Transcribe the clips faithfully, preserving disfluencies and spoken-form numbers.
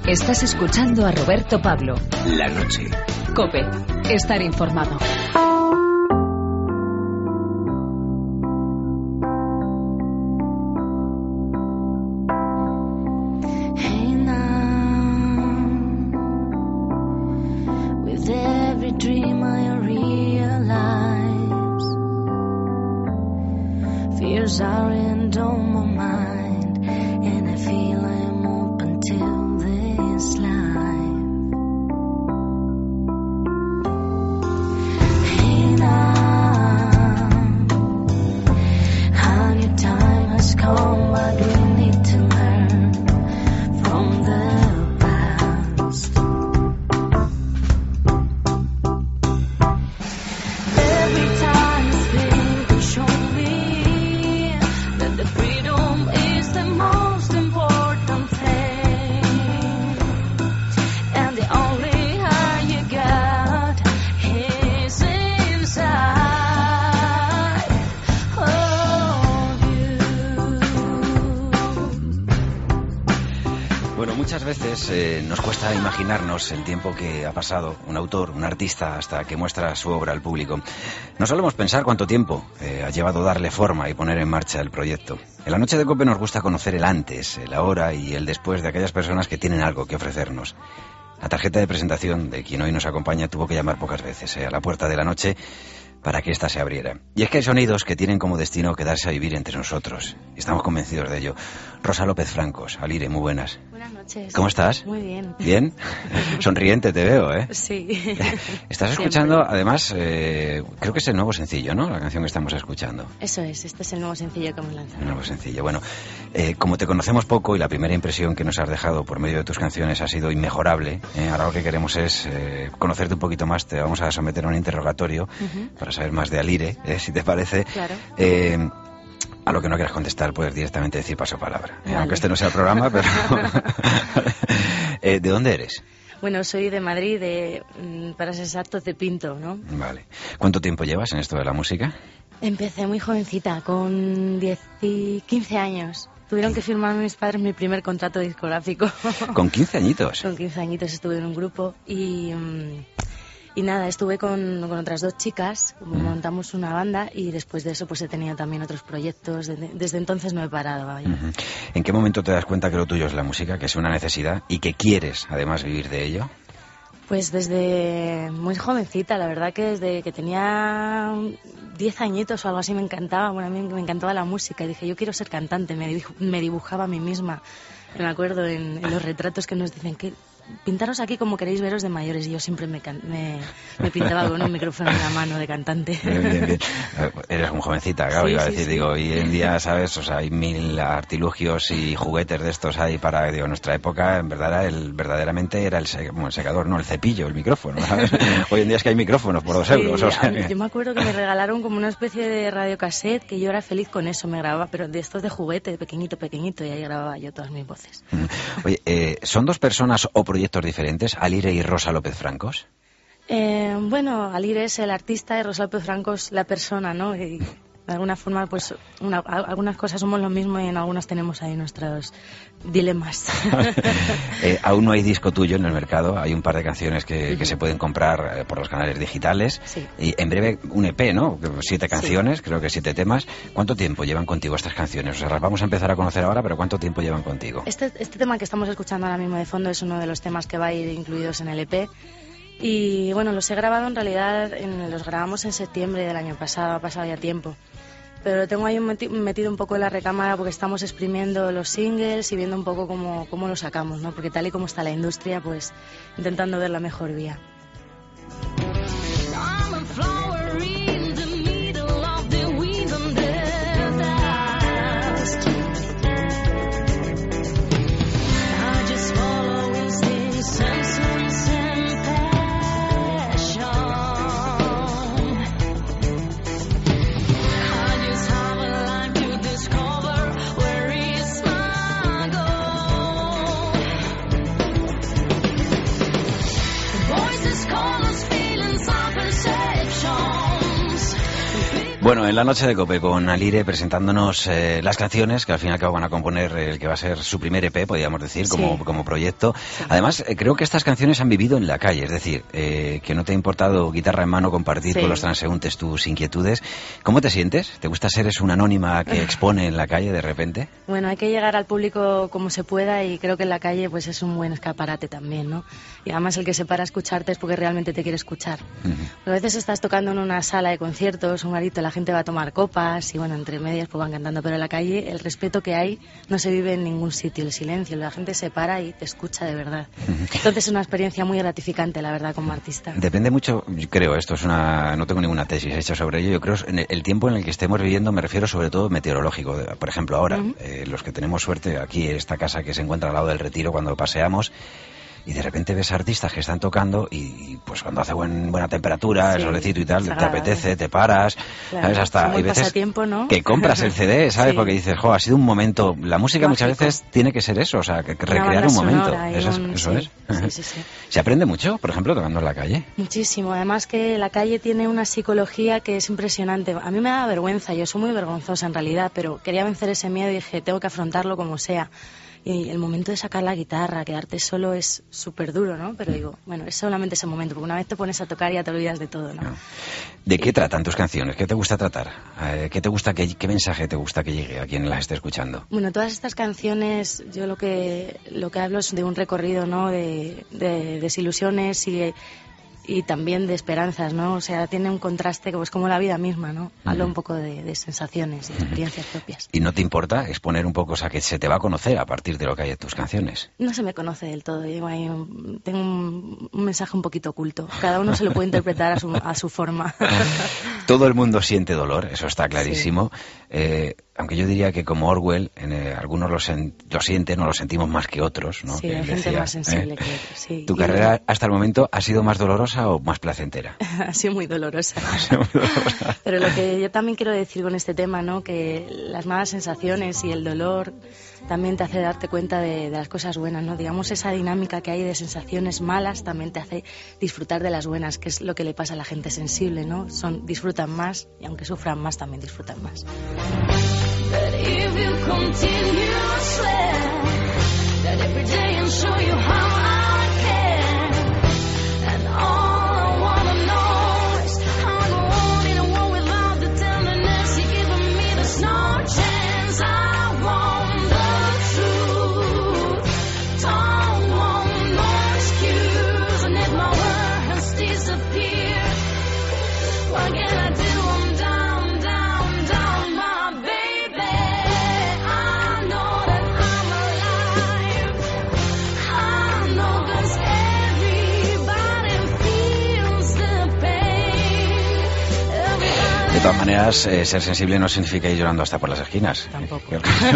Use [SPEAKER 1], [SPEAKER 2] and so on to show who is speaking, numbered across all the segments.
[SPEAKER 1] Estás escuchando a Roberto Pablo.
[SPEAKER 2] La noche.
[SPEAKER 1] COPE. Estar informado.
[SPEAKER 2] Eh, nos cuesta imaginarnos el tiempo que ha pasado un autor, un artista, hasta que muestra su obra al público. No solemos pensar cuánto tiempo eh, ha llevado darle forma y poner en marcha el proyecto. En la noche de COPE nos gusta conocer el antes, el ahora y el después de aquellas personas que tienen algo que ofrecernos. La tarjeta de presentación de quien hoy nos acompaña tuvo que llamar pocas veces eh, a la puerta de la noche para que ésta se abriera. Y es que hay sonidos que tienen como destino quedarse a vivir entre nosotros. Estamos convencidos de ello. Rosa López Francos, Alire, muy buenas.
[SPEAKER 3] Buenas noches.
[SPEAKER 2] ¿Cómo estás?
[SPEAKER 3] Muy bien.
[SPEAKER 2] ¿Bien? Sonriente te veo, ¿eh?
[SPEAKER 3] Sí.
[SPEAKER 2] Estás escuchando, siempre. Además, eh, creo que es el nuevo sencillo, ¿no? La canción que estamos escuchando.
[SPEAKER 3] Eso es, este es el nuevo sencillo que hemos lanzado.
[SPEAKER 2] El nuevo sencillo. Bueno, eh, como te conocemos poco y la primera impresión que nos has dejado por medio de tus canciones ha sido inmejorable, eh, ahora lo que queremos es eh, conocerte un poquito más. Te vamos a someter a un interrogatorio uh-huh. para saber más de Alire, eh, si te parece.
[SPEAKER 3] Claro.
[SPEAKER 2] Eh, A lo que no quieras contestar, puedes directamente decir paso palabra. Vale. Aunque este no sea el programa, pero... eh, ¿De dónde eres?
[SPEAKER 3] Bueno, soy de Madrid, de, para ser exactos, de Pinto, ¿no?
[SPEAKER 2] Vale. ¿Cuánto tiempo llevas en esto de la música?
[SPEAKER 3] Empecé muy jovencita, con diez y quince años. Tuvieron que firmar mis padres mi primer contrato discográfico.
[SPEAKER 2] ¿Con quince añitos?
[SPEAKER 3] Con quince añitos estuve en un grupo y... Y nada, estuve con, con otras dos chicas, mm. montamos una banda y después de eso pues he tenido también otros proyectos. Desde, desde entonces no he parado. Vaya. Uh-huh.
[SPEAKER 2] ¿En qué momento te das cuenta que lo tuyo es la música, que es una necesidad y que quieres además vivir de ello?
[SPEAKER 3] Pues desde muy jovencita, la verdad que desde que tenía diez añitos o algo así me encantaba, bueno, a mí me encantaba la música y dije yo quiero ser cantante, me, dibuj, me dibujaba a mí misma. Me acuerdo en, en los retratos que nos dicen que pintaros aquí como queréis veros de mayores y yo siempre me, me, me pintaba con un micrófono en la mano de cantante.
[SPEAKER 2] Bien, bien, bien. Eres muy jovencita, claro, sí, iba a decir, sí, digo, hoy en día, ¿sabes? O sea, hay mil artilugios y juguetes de estos ahí para, digo, nuestra época, en verdad, era el, verdaderamente era el, bueno, el secador, no, el cepillo, el micrófono, ¿sabes? Hoy en día es que hay micrófonos por dos sí, euros. O sea,
[SPEAKER 3] yo me acuerdo que me regalaron como una especie de radiocassette que yo era feliz con eso, me grababa, pero de estos de juguete, pequeñito, pequeñito, y ahí grababa yo todas mis voces.
[SPEAKER 2] Oye, eh, ¿son dos personas o proyectos diferentes, Alire y Rosa López Francos?
[SPEAKER 3] Eh, bueno, Alire es el artista y Rosa López Francos la persona, ¿no? Y de alguna forma, pues, una, algunas cosas somos lo mismo y en algunas tenemos ahí nuestros dilemas.
[SPEAKER 2] eh, aún no hay disco tuyo en el mercado, hay un par de canciones que, uh-huh. que se pueden comprar eh, por los canales digitales.
[SPEAKER 3] Sí.
[SPEAKER 2] Y en breve un E P, ¿no? Siete canciones,
[SPEAKER 3] sí.
[SPEAKER 2] creo que siete temas. ¿Cuánto tiempo llevan contigo estas canciones? O sea, las vamos a empezar a conocer ahora, pero ¿cuánto tiempo llevan contigo?
[SPEAKER 3] Este, este tema que estamos escuchando ahora mismo de fondo es uno de los temas que va a ir incluidos en el E P. Y bueno, los he grabado en realidad, en, los grabamos en septiembre del año pasado, ha pasado ya tiempo. Pero lo tengo ahí metido un poco en la recámara porque estamos exprimiendo los singles y viendo un poco cómo, cómo lo sacamos, ¿no? Porque tal y como está la industria, pues intentando ver la mejor vía.
[SPEAKER 4] Voices
[SPEAKER 2] Bueno, en la noche de COPE con Alire presentándonos eh, las canciones que al fin y al cabo van a componer el que va a ser su primer E P, podríamos decir, como, sí. como proyecto. Sí. Además, eh, creo que estas canciones han vivido en la calle, es decir, eh, que no te ha importado guitarra en mano compartir sí. con los transeúntes tus inquietudes. ¿Cómo te sientes? ¿Te gusta ser es una anónima que expone en la calle de repente?
[SPEAKER 3] Bueno, hay que llegar al público como se pueda y creo que en la calle pues es un buen escaparate también, ¿no? Y además el que se para a escucharte es porque realmente te quiere escuchar. Uh-huh. A veces estás tocando en una sala de conciertos, un garito, la gente va a tomar copas y bueno, entre medias pues van cantando, pero en la calle el respeto que hay no se vive en ningún sitio, el silencio, la gente se para y te escucha de verdad. Entonces es una experiencia muy gratificante, la verdad, como artista.
[SPEAKER 2] Depende mucho, yo creo, esto es una, no tengo ninguna tesis hecha sobre ello, yo creo en el, el tiempo en el que estemos viviendo, me refiero sobre todo meteorológico. Por ejemplo, ahora, uh-huh. eh, los que tenemos suerte aquí, esta casa que se encuentra al lado del Retiro, cuando paseamos, y de repente ves artistas que están tocando y, y pues cuando hace buen, buena temperatura, sí, el solecito y tal, te apetece, te paras, claro, ¿sabes? Hasta hay veces
[SPEAKER 3] ¿no?
[SPEAKER 2] que compras el C D, ¿sabes? Sí. Porque dices, jo, ha sido un momento. La música mágico. Muchas veces tiene que ser eso, o sea, que, que recrear un momento. Eso, es,
[SPEAKER 3] un...
[SPEAKER 2] eso
[SPEAKER 3] sí.
[SPEAKER 2] es.
[SPEAKER 3] Sí, sí, sí.
[SPEAKER 2] ¿Se aprende mucho, por ejemplo, tocando en la calle?
[SPEAKER 3] Muchísimo. Además que la calle tiene una psicología que es impresionante. A mí me da vergüenza, yo soy muy vergonzosa en realidad, pero quería vencer ese miedo y dije, tengo que afrontarlo como sea. Y el momento de sacar la guitarra, quedarte solo es súper duro, ¿no? Pero digo, bueno, es solamente ese momento, porque una vez te pones a tocar ya te olvidas de todo, ¿no?
[SPEAKER 2] ¿De qué tratan tus canciones? ¿Qué te gusta tratar? ¿Qué te gusta, qué, qué mensaje te gusta que llegue a quien las esté escuchando?
[SPEAKER 3] Bueno, todas estas canciones, yo lo que lo que hablo es de un recorrido, ¿no? De, de desilusiones y... y también de esperanzas, ¿no? O sea, tiene un contraste pues como la vida misma, ¿no? Hablo uh-huh. un poco de, de sensaciones y experiencias uh-huh. propias.
[SPEAKER 2] ¿Y no te importa exponer un poco, o sea, que se te va a conocer a partir de lo que hay en tus canciones?
[SPEAKER 3] No se me conoce del todo, digo, hay un, tengo un, un mensaje un poquito oculto. Cada uno se lo puede interpretar a su, a su forma.
[SPEAKER 2] Todo el mundo siente dolor, eso está clarísimo. Sí. Eh, aunque yo diría que como Orwell, en, eh, algunos lo, sen- lo sienten o lo sentimos más que otros, ¿no?
[SPEAKER 3] Sí,
[SPEAKER 2] que
[SPEAKER 3] hay gente
[SPEAKER 2] decía,
[SPEAKER 3] más sensible
[SPEAKER 2] ¿eh?
[SPEAKER 3] que otros, sí.
[SPEAKER 2] ¿Tu
[SPEAKER 3] y
[SPEAKER 2] carrera
[SPEAKER 3] bueno,
[SPEAKER 2] hasta el momento ha sido más dolorosa o más placentera?
[SPEAKER 3] ha sido muy dolorosa.
[SPEAKER 2] Ha sido muy dolorosa.
[SPEAKER 3] Pero lo que yo también quiero decir con este tema, ¿no? Que las malas sensaciones y el dolor también te hace darte cuenta de, de las cosas buenas, ¿no? Digamos, esa dinámica que hay de sensaciones malas también te hace disfrutar de las buenas, que es lo que le pasa a la gente sensible, ¿no? Son, disfrutan más y aunque sufran más, también disfrutan más.
[SPEAKER 4] But if you continue, I swear that every day I'll show you how I care. And all I wanna know is how I go on in a world without the tenderness you're giving me. There's no chance. I want the truth. Don't want no excuse. And if my words disappear, what can I do? I'm down, down, down, my baby. I know that I'm alive. I know 'cause everybody feels the pain. Everybody...
[SPEAKER 2] De todas maneras, eh, ser sensible no significa ir llorando hasta por las esquinas.
[SPEAKER 3] Tampoco.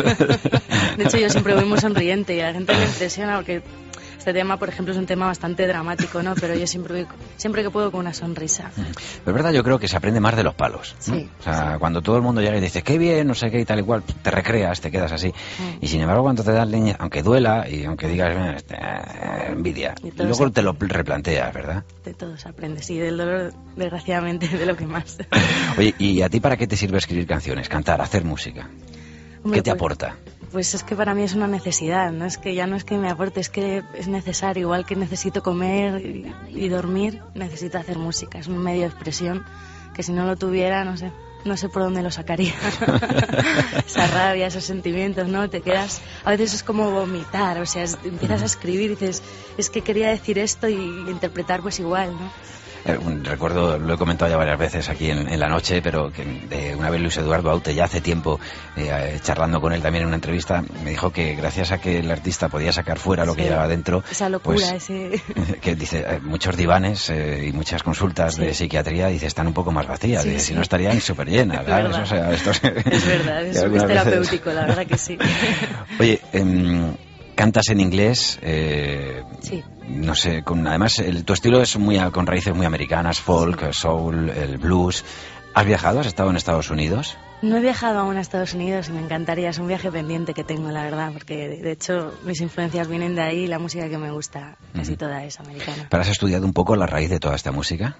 [SPEAKER 3] De hecho, yo siempre voy muy sonriente y a la gente le impresiona porque este tema, por ejemplo, es un tema bastante dramático, ¿no? Pero yo siempre voy, siempre que puedo, con una sonrisa.
[SPEAKER 2] Pero es verdad, yo creo que se aprende más de los palos, ¿no?
[SPEAKER 3] Sí.
[SPEAKER 2] O sea,
[SPEAKER 3] sí.
[SPEAKER 2] cuando todo el mundo llega y dice, qué bien, no sé qué y tal y cual, te recreas, te quedas así. Mm. Y sin embargo, cuando te das leña, aunque duela y aunque digas, eh, envidia, y, y luego se... te lo replanteas, ¿verdad?
[SPEAKER 3] De todo se aprende, sí, del dolor, desgraciadamente, de lo que más.
[SPEAKER 2] Oye, ¿y a ti para qué te sirve escribir canciones, cantar, hacer música?
[SPEAKER 3] Hombre,
[SPEAKER 2] ¿Qué te
[SPEAKER 3] pues,
[SPEAKER 2] aporta?
[SPEAKER 3] Pues es que para mí es una necesidad, no es que ya no es que me aporte, es que es necesario, igual que necesito comer y, y dormir, necesito hacer música, es un medio de expresión que si no lo tuviera, no sé, no sé por dónde lo sacaría. Esa rabia, esos sentimientos, ¿no? Te quedas, a veces es como vomitar, o sea, es, empiezas a escribir y dices, es que quería decir esto y interpretar pues igual, ¿no?
[SPEAKER 2] Eh, recuerdo, lo he comentado ya varias veces aquí en, en la noche, pero que de una vez Luis Eduardo Aute, ya hace tiempo, eh, charlando con él también en una entrevista, me dijo que gracias a que el artista podía sacar fuera lo sí, que llevaba dentro,
[SPEAKER 3] esa locura,
[SPEAKER 2] pues,
[SPEAKER 3] ese...
[SPEAKER 2] que dice, eh, muchos divanes eh, y muchas consultas sí. de psiquiatría, dice, están un poco más vacías, sí, dice, sí. si no estarían súper llenas, ¿sabes? O sea, esto es,
[SPEAKER 3] es verdad, es, es terapéutico, veces... la verdad que sí.
[SPEAKER 2] Oye, eh, cantas en inglés, eh,
[SPEAKER 3] sí.
[SPEAKER 2] no sé, con, además el, tu estilo es muy con raíces muy americanas, folk, sí. soul, el blues. ¿Has viajado? ¿Has estado en Estados Unidos?
[SPEAKER 3] No he viajado aún a Estados Unidos y me encantaría, es un viaje pendiente que tengo, la verdad, porque de hecho mis influencias vienen de ahí y la música que me gusta casi uh-huh. toda es americana.
[SPEAKER 2] ¿Pero has estudiado un poco la raíz de toda esta música?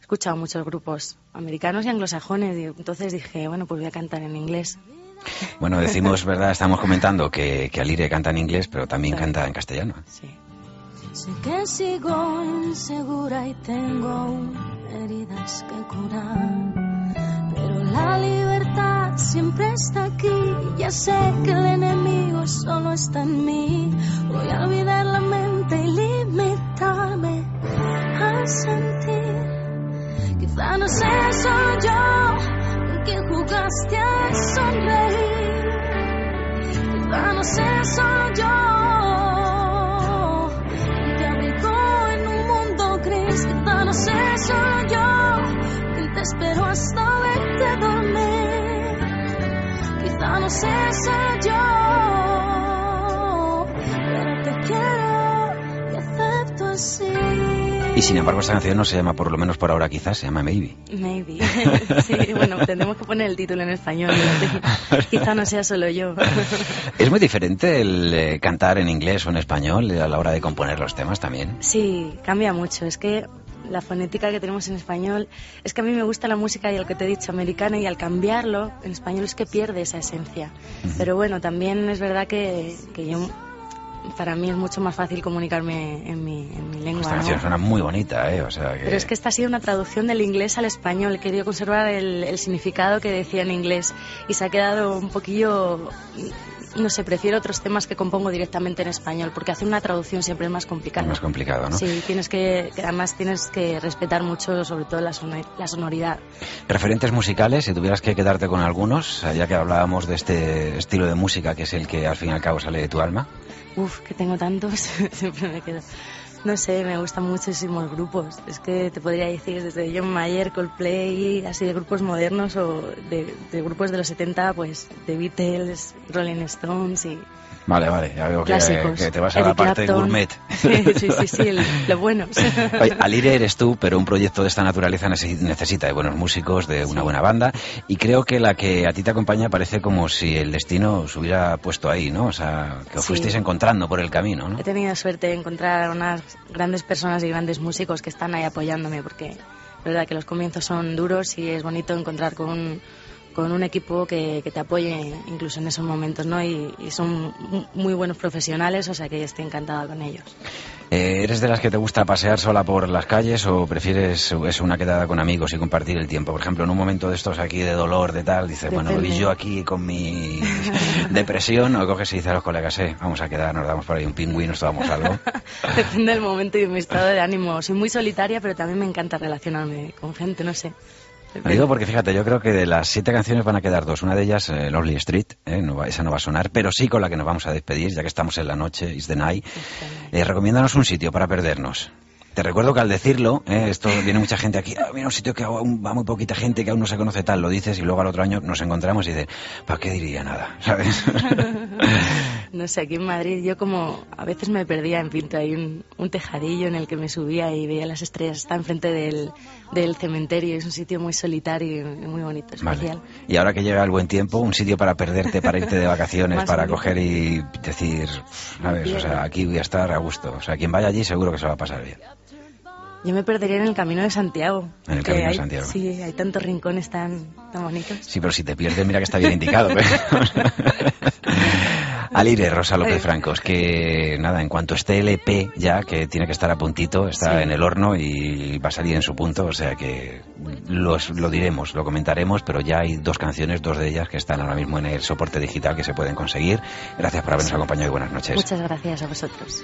[SPEAKER 3] escuchado muchos grupos americanos y anglosajones, y entonces dije, bueno, pues voy a cantar en inglés.
[SPEAKER 2] Bueno, decimos, ¿verdad? Estamos comentando que, que Alire canta en inglés, pero también claro. canta en castellano.
[SPEAKER 3] Sí.
[SPEAKER 4] Sé que sigo insegura y tengo aún heridas que curar, pero la libertad siempre está aquí. Ya sé que el enemigo solo está en mí. Voy a olvidar la mente y limitarme a sentir. Quizá no sea solo yo quien jugaste a sonreír. Quizá no sea solo yo que abrigó en un mundo gris. Quizá no sea solo yo quien te esperó hasta verte dormir. Quizá no sea solo yo, pero te quiero y acepto así.
[SPEAKER 2] Y sin embargo esta canción no se llama, por lo menos por ahora quizás, se llama Maybe.
[SPEAKER 3] Maybe. Sí, bueno, tendremos que poner el título en español. Quizá no sea solo yo.
[SPEAKER 2] ¿Es muy diferente el eh, cantar en inglés o en español a la hora de componer los temas también?
[SPEAKER 3] Sí, cambia mucho. Es que la fonética que tenemos en español, es que a mí me gusta la música y lo que te he dicho, americana, y al cambiarlo en español es que pierde esa esencia. Uh-huh. Pero bueno, también es verdad que, que yo... para mí es mucho más fácil comunicarme en mi, en mi lengua.
[SPEAKER 2] Esta canción
[SPEAKER 3] ¿no?
[SPEAKER 2] suena muy bonita, ¿eh? O sea que...
[SPEAKER 3] Pero es que esta ha sido una traducción del inglés al español. He querido conservar el, el significado que decía en inglés y se ha quedado un poquillo... No sé, prefiero otros temas que compongo directamente en español, porque hacer una traducción siempre es más complicado.
[SPEAKER 2] Es más complicado, ¿no?
[SPEAKER 3] Sí, tienes que, además tienes que respetar mucho, sobre todo la, sonor, la sonoridad.
[SPEAKER 2] Referentes musicales, si tuvieras que quedarte con algunos, ya que hablábamos de este estilo de música que es el que al fin y al cabo sale de tu alma.
[SPEAKER 3] Uf, que tengo tantos, siempre me quedo... No sé, me gustan muchísimos grupos. Es que te podría decir desde John Mayer, Coldplay, así de grupos modernos, o de, de grupos de los setenta, pues de Beatles, Rolling Stones y...
[SPEAKER 2] Vale, vale, ya veo que, que te vas a
[SPEAKER 3] Eric
[SPEAKER 2] la parte
[SPEAKER 3] Clapton.
[SPEAKER 2] Gourmet.
[SPEAKER 3] Sí, sí, sí, sí el, lo bueno.
[SPEAKER 2] Oye, Alire eres tú, pero un proyecto de esta naturaleza necesita de buenos músicos, de una sí. buena banda, y creo que la que a ti te acompaña parece como si el destino se hubiera puesto ahí, ¿no? O sea, que os sí. fuisteis encontrando por el camino, ¿no?
[SPEAKER 3] He tenido suerte de encontrar unas grandes personas y grandes músicos que están ahí apoyándome, porque es verdad que los comienzos son duros y es bonito encontrar con un... con un equipo que, que te apoye incluso en esos momentos, ¿no? Y, y son muy buenos profesionales, o sea que estoy encantada con ellos.
[SPEAKER 2] Eh, ¿Eres de las que te gusta pasear sola por las calles o prefieres es una quedada con amigos y compartir el tiempo? Por ejemplo, en un momento de estos aquí de dolor, de tal, dices, Depende. bueno, y yo aquí con mi depresión, o coges y dices a los colegas, eh, vamos a quedar, nos damos por ahí un pingüino, nos tomamos algo.
[SPEAKER 3] Depende del momento y de mi estado de ánimo. Soy muy solitaria, pero también me encanta relacionarme con gente, no sé.
[SPEAKER 2] Lo digo porque fíjate, yo creo que de las siete canciones van a quedar dos. Una de ellas, eh, Lonely Street, eh, no va, esa no va a sonar, pero sí con la que nos vamos a despedir, ya que estamos en la noche, It's the Night. Eh, recomiéndanos un sitio para perdernos. Te recuerdo que al decirlo, eh, esto viene mucha gente aquí, ah, mira un sitio que aún va muy poquita gente, que aún no se conoce tal, lo dices y luego al otro año nos encontramos y dices, ¿para qué diría nada? ¿Sabes?
[SPEAKER 3] No sé, aquí en Madrid yo como a veces me perdía en Pinto, hay un, un tejadillo en el que me subía y veía las estrellas, está enfrente del, del cementerio, es un sitio muy solitario y muy bonito, especial.
[SPEAKER 2] Vale. Y ahora que llega el buen tiempo, un sitio para perderte, para irte de vacaciones, para bonito. Coger y decir, ¿sabes? O sea, aquí voy a estar a gusto, o sea, quien vaya allí seguro que se va a pasar bien.
[SPEAKER 3] Yo me perdería en el Camino de Santiago.
[SPEAKER 2] En el Camino
[SPEAKER 3] hay,
[SPEAKER 2] de Santiago.
[SPEAKER 3] Sí, hay tantos rincones tan, tan bonitos.
[SPEAKER 2] Sí, pero si te pierdes, mira que está bien indicado. Alire, Rosa López Francos, que nada, en cuanto esté el E P ya, que tiene que estar a puntito, está sí. en el horno y va a salir en su punto, o sea que los, lo diremos, lo comentaremos, pero ya hay dos canciones, dos de ellas que están ahora mismo en el soporte digital que se pueden conseguir. Gracias por habernos sí. acompañado y buenas noches.
[SPEAKER 3] Muchas gracias a vosotros.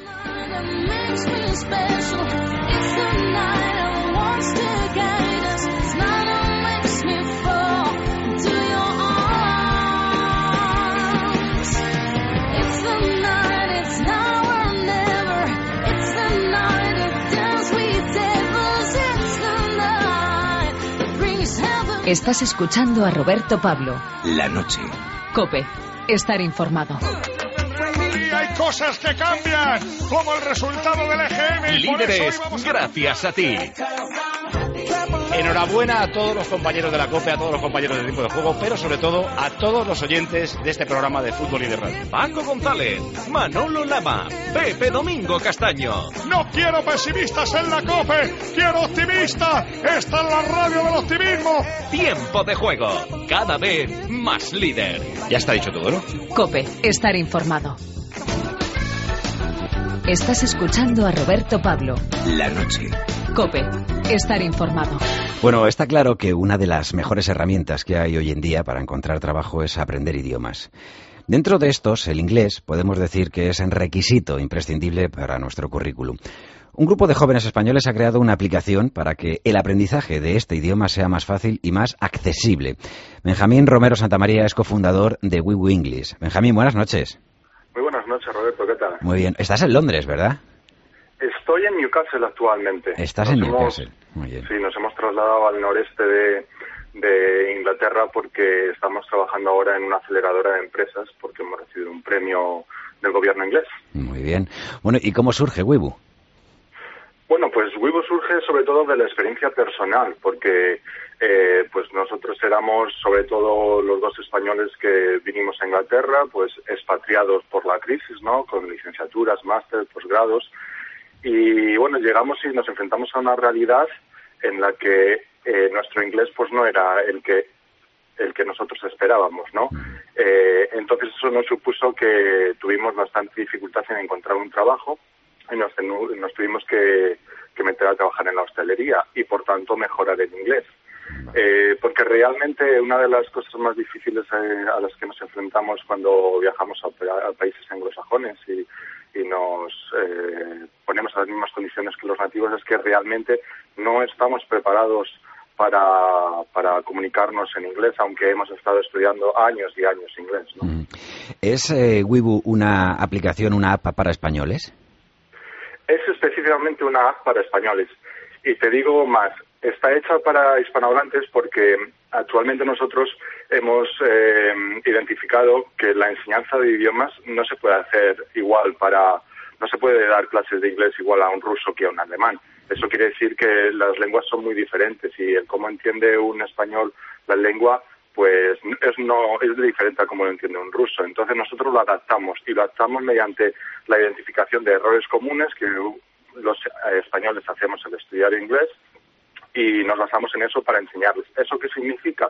[SPEAKER 1] Estás escuchando a Roberto Pablo.
[SPEAKER 5] La noche.
[SPEAKER 1] COPE. Estar informado.
[SPEAKER 6] Y hay cosas que cambian, como el resultado del E G M. Y
[SPEAKER 5] Líderes,
[SPEAKER 6] por eso hoy vamos a...
[SPEAKER 5] gracias a ti. Enhorabuena a todos los compañeros de la COPE, a todos los compañeros del equipo de juego, pero sobre todo a todos los oyentes de este programa de fútbol y de radio.
[SPEAKER 7] Paco González, Manolo Lama, Pepe Domingo Castaño.
[SPEAKER 6] No quiero pesimistas en la COPE, quiero optimistas. Esta es la radio del optimismo.
[SPEAKER 7] Tiempo de juego, cada vez más líder.
[SPEAKER 5] Ya está dicho todo, ¿no?
[SPEAKER 1] COPE, estar informado. Estás escuchando a Roberto Pablo.
[SPEAKER 2] La noche.
[SPEAKER 1] COPE, estar informado.
[SPEAKER 2] Bueno, está claro que una de las mejores herramientas que hay hoy en día para encontrar trabajo es aprender idiomas. Dentro de estos, el inglés podemos decir que es un requisito imprescindible para nuestro currículum. Un grupo de jóvenes españoles ha creado una aplicación para que el aprendizaje de este idioma sea más fácil y más accesible. Benjamín Romero Santamaría es cofundador de Wibu English. Benjamín, buenas noches.
[SPEAKER 8] Muy buenas noches, Roberto, ¿qué tal?
[SPEAKER 2] Muy bien. Estás en Londres, ¿verdad?
[SPEAKER 8] Estoy en Newcastle actualmente.
[SPEAKER 2] Estás
[SPEAKER 8] nos
[SPEAKER 2] en
[SPEAKER 8] hemos,
[SPEAKER 2] Newcastle. Muy bien.
[SPEAKER 8] Sí, nos hemos trasladado al noreste de, de Inglaterra porque estamos trabajando ahora en una aceleradora de empresas porque hemos recibido un premio del gobierno inglés.
[SPEAKER 2] Muy bien. Bueno, ¿y cómo surge Wibu?
[SPEAKER 8] Bueno, pues Wibu surge sobre todo de la experiencia personal, porque eh, pues nosotros éramos sobre todo los dos españoles que vinimos a Inglaterra, pues expatriados por la crisis, ¿no? Con licenciaturas, máster, posgrados, y bueno, llegamos y nos enfrentamos a una realidad en la que eh, nuestro inglés pues no era el que el que nosotros esperábamos, ¿no? Eh, entonces eso nos supuso que tuvimos bastante dificultad en encontrar un trabajo y nos, nos tuvimos que, que meter a trabajar en la hostelería y por tanto mejorar el inglés. Eh, porque realmente una de las cosas más difíciles eh, a las que nos enfrentamos cuando viajamos a, a países anglosajones y, y nos eh, ponemos a las mismas condiciones que los nativos es que realmente no estamos preparados para, para comunicarnos en inglés, aunque hemos estado estudiando años y años inglés, ¿no?
[SPEAKER 2] ¿Es eh, Wibu una aplicación, una app para españoles?
[SPEAKER 8] Es específicamente una app para españoles. Y te digo más, está hecha para hispanohablantes porque actualmente nosotros hemos eh, identificado que la enseñanza de idiomas no se puede hacer igual para... No se puede dar clases de inglés igual a un ruso que a un alemán. Eso quiere decir que las lenguas son muy diferentes y el cómo entiende un español la lengua pues es no es diferente a cómo lo entiende un ruso. Entonces nosotros lo adaptamos y lo adaptamos mediante la identificación de errores comunes que los españoles hacemos al estudiar inglés y nos basamos en eso para enseñarles. ¿Eso qué significa?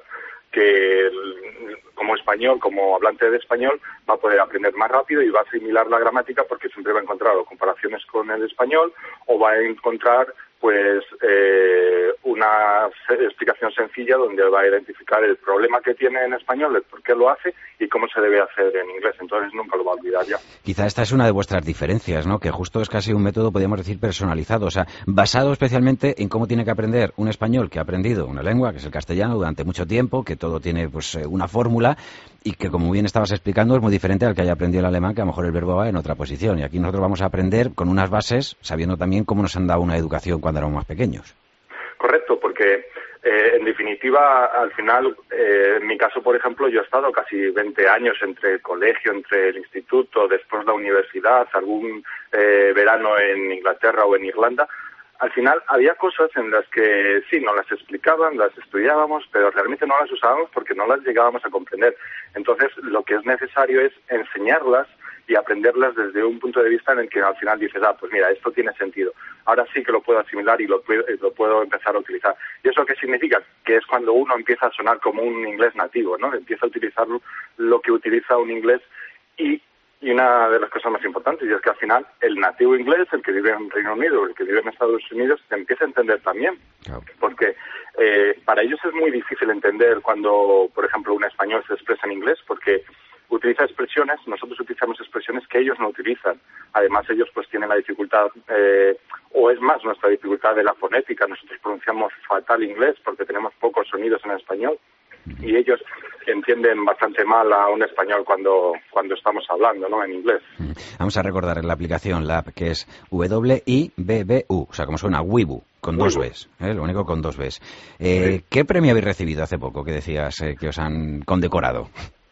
[SPEAKER 8] Que el, como español, como hablante de español, va a poder aprender más rápido y va a asimilar la gramática porque siempre va a encontrar o comparaciones con el español o va a encontrar pues eh, una explicación sencilla donde va a identificar el problema que tiene en español, el por qué lo hace y cómo se debe hacer en inglés. Entonces nunca lo va a olvidar ya.
[SPEAKER 2] Quizá esta es una de vuestras diferencias, ¿no? Que justo es casi un método, podríamos decir, personalizado, o sea, basado especialmente en cómo tiene que aprender un español que ha aprendido una lengua, que es el castellano, durante mucho tiempo, que todo tiene pues una fórmula y que, como bien estabas explicando, es muy diferente al que haya aprendido el alemán, que a lo mejor el verbo va en otra posición. Y aquí nosotros vamos a aprender con unas bases, sabiendo también cómo nos han dado una educación cuando éramos más pequeños.
[SPEAKER 8] Correcto, porque eh, en definitiva, al final, eh, en mi caso, por ejemplo, yo he estado casi veinte años entre el colegio, entre el instituto, después la universidad, algún eh, verano en Inglaterra o en Irlanda. Al final había cosas en las que sí, nos las explicaban, las estudiábamos, pero realmente no las usábamos porque no las llegábamos a comprender. Entonces, lo que es necesario es enseñarlas y aprenderlas desde un punto de vista en el que al final dices, ah, pues mira, esto tiene sentido. Ahora sí que lo puedo asimilar y lo puedo, lo puedo empezar a utilizar. ¿Y eso qué significa? Que es cuando uno empieza a sonar como un inglés nativo, ¿no? Empieza a utilizar lo que utiliza un inglés y... Y una de las cosas más importantes y es que al final el nativo inglés, el que vive en Reino Unido, el que vive en Estados Unidos, te empieza a entender también. Claro. Porque eh, para ellos es muy difícil entender cuando, por ejemplo, un español se expresa en inglés porque utiliza expresiones, nosotros utilizamos expresiones que ellos no utilizan. Además, ellos pues tienen la dificultad, eh, o es más nuestra dificultad de la fonética. Nosotros pronunciamos fatal inglés porque tenemos pocos sonidos en español. Y ellos entienden bastante mal a un español cuando cuando estamos hablando, ¿no? En inglés.
[SPEAKER 2] Vamos a recordar la aplicación, la app, que es W I B B U, o sea, como suena, Wibu, con dos Bs, ¿eh? Lo único con dos Bs. Eh, sí. ¿Qué premio habéis recibido hace poco, que decías eh, que os han condecorado?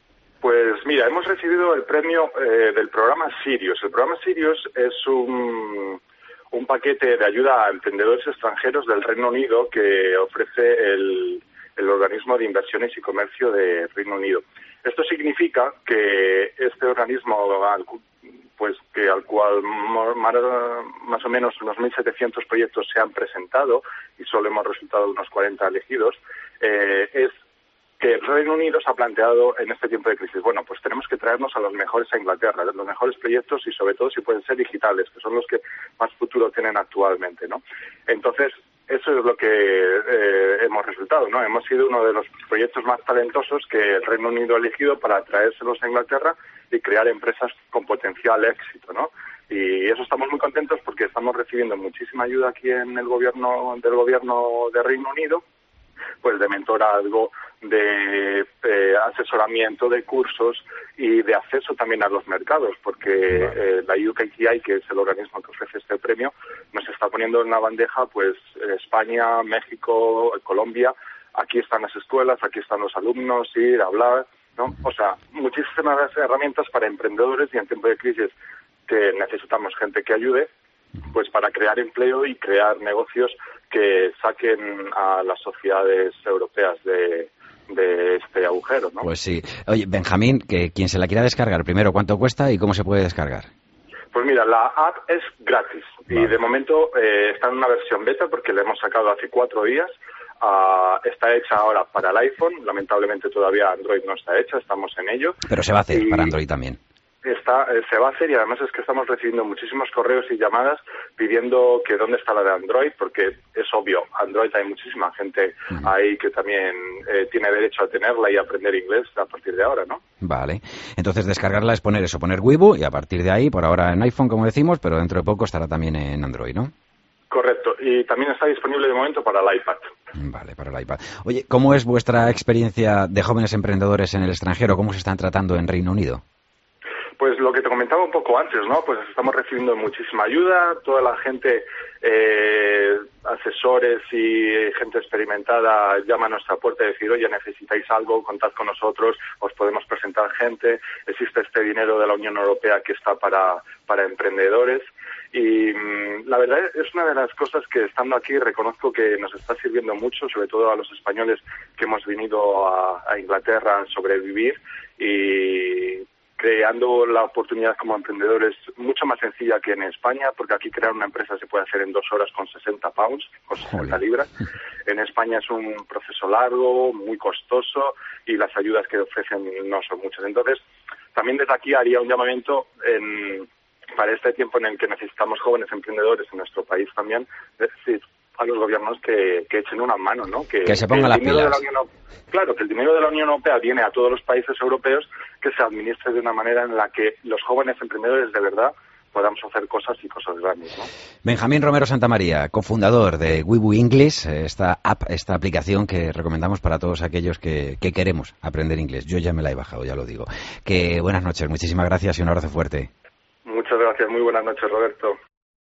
[SPEAKER 8] Pues mira, hemos recibido el premio eh, del programa Sirius. El programa Sirius es un... un paquete de ayuda a emprendedores extranjeros del Reino Unido que ofrece el, el Organismo de Inversiones y Comercio de Reino Unido. Esto significa que este organismo, pues que al cual más o menos unos mil setecientos proyectos se han presentado y solo hemos resultado unos cuarenta elegidos, eh, es que el Reino Unido se ha planteado en este tiempo de crisis, bueno, pues tenemos que traernos a los mejores a Inglaterra, los mejores proyectos y sobre todo si pueden ser digitales, que son los que más futuro tienen actualmente, ¿no? Entonces, eso es lo que eh, hemos resultado, ¿no? Hemos sido uno de los proyectos más talentosos que el Reino Unido ha elegido para traérselos a Inglaterra y crear empresas con potencial éxito, ¿no? Y eso estamos muy contentos porque estamos recibiendo muchísima ayuda aquí en el gobierno del gobierno de Reino Unido, pues de mentorazgo, de eh, asesoramiento, de cursos y de acceso también a los mercados, porque eh, la U K T I, que es el organismo que ofrece este premio, nos está poniendo en la bandeja pues España, México, Colombia. Aquí están las escuelas, aquí están los alumnos, ir, hablar, ¿no? O sea, muchísimas herramientas para emprendedores y en tiempo de crisis que necesitamos gente que ayude, pues para crear empleo y crear negocios que saquen a las sociedades europeas de, de este agujero, ¿no?
[SPEAKER 2] Pues sí. Oye, Benjamín, que quien se la quiera descargar, primero, ¿cuánto cuesta y cómo se puede descargar?
[SPEAKER 8] Pues mira, la app es gratis vale. y de momento eh, está en una versión beta porque la hemos sacado hace cuatro días. Uh, está hecha ahora para el iPhone, lamentablemente todavía Android no está hecha, estamos en ello.
[SPEAKER 2] Pero se va a hacer
[SPEAKER 8] y...
[SPEAKER 2] para Android también.
[SPEAKER 8] Está, eh, se va a hacer y además es que estamos recibiendo muchísimos correos y llamadas pidiendo que dónde está la de Android, porque es obvio, Android hay muchísima gente uh-huh. ahí que también eh, tiene derecho a tenerla y aprender inglés a partir de ahora, ¿no?
[SPEAKER 2] Vale, entonces descargarla es poner eso, poner Weibo y a partir de ahí, por ahora en iPhone como decimos, pero dentro de poco estará también en Android, ¿no?
[SPEAKER 8] Correcto, y también está disponible de momento para el iPad.
[SPEAKER 2] Vale, para el iPad. Oye, ¿cómo es vuestra experiencia de jóvenes emprendedores en el extranjero? ¿Cómo se están tratando en Reino Unido?
[SPEAKER 8] Pues lo que te comentaba un poco antes, ¿no? Pues estamos recibiendo muchísima ayuda, toda la gente, eh, asesores y gente experimentada llama a nuestra puerta y decir, oye, necesitáis algo, contad con nosotros, os podemos presentar gente, existe este dinero de la Unión Europea que está para, para emprendedores y mmm, la verdad es una de las cosas que estando aquí reconozco que nos está sirviendo mucho, sobre todo a los españoles que hemos venido a, a Inglaterra a sobrevivir y creando la oportunidad como emprendedores mucho más sencilla que en España, porque aquí crear una empresa se puede hacer en dos horas con sesenta pounds, con sesenta libras. En España es un proceso largo, muy costoso y las ayudas que ofrecen no son muchas. Entonces, también desde aquí haría un llamamiento en, para este tiempo en el que necesitamos jóvenes emprendedores en nuestro país también, es decir, a los gobiernos que, que echen una mano, ¿no? Que,
[SPEAKER 2] que se pongan las pilas.
[SPEAKER 8] Claro, que el dinero de la Unión Europea viene a todos los países europeos, que se administre de una manera en la que los jóvenes emprendedores de verdad podamos hacer cosas y cosas grandes, ¿no?
[SPEAKER 2] Benjamín Romero Santamaría, cofundador de Weibo English, esta app, esta aplicación que recomendamos para todos aquellos que, que queremos aprender inglés. Yo ya me la he bajado, ya lo digo. Que buenas noches, muchísimas gracias y un abrazo fuerte.
[SPEAKER 8] Muchas gracias, muy buenas noches, Roberto.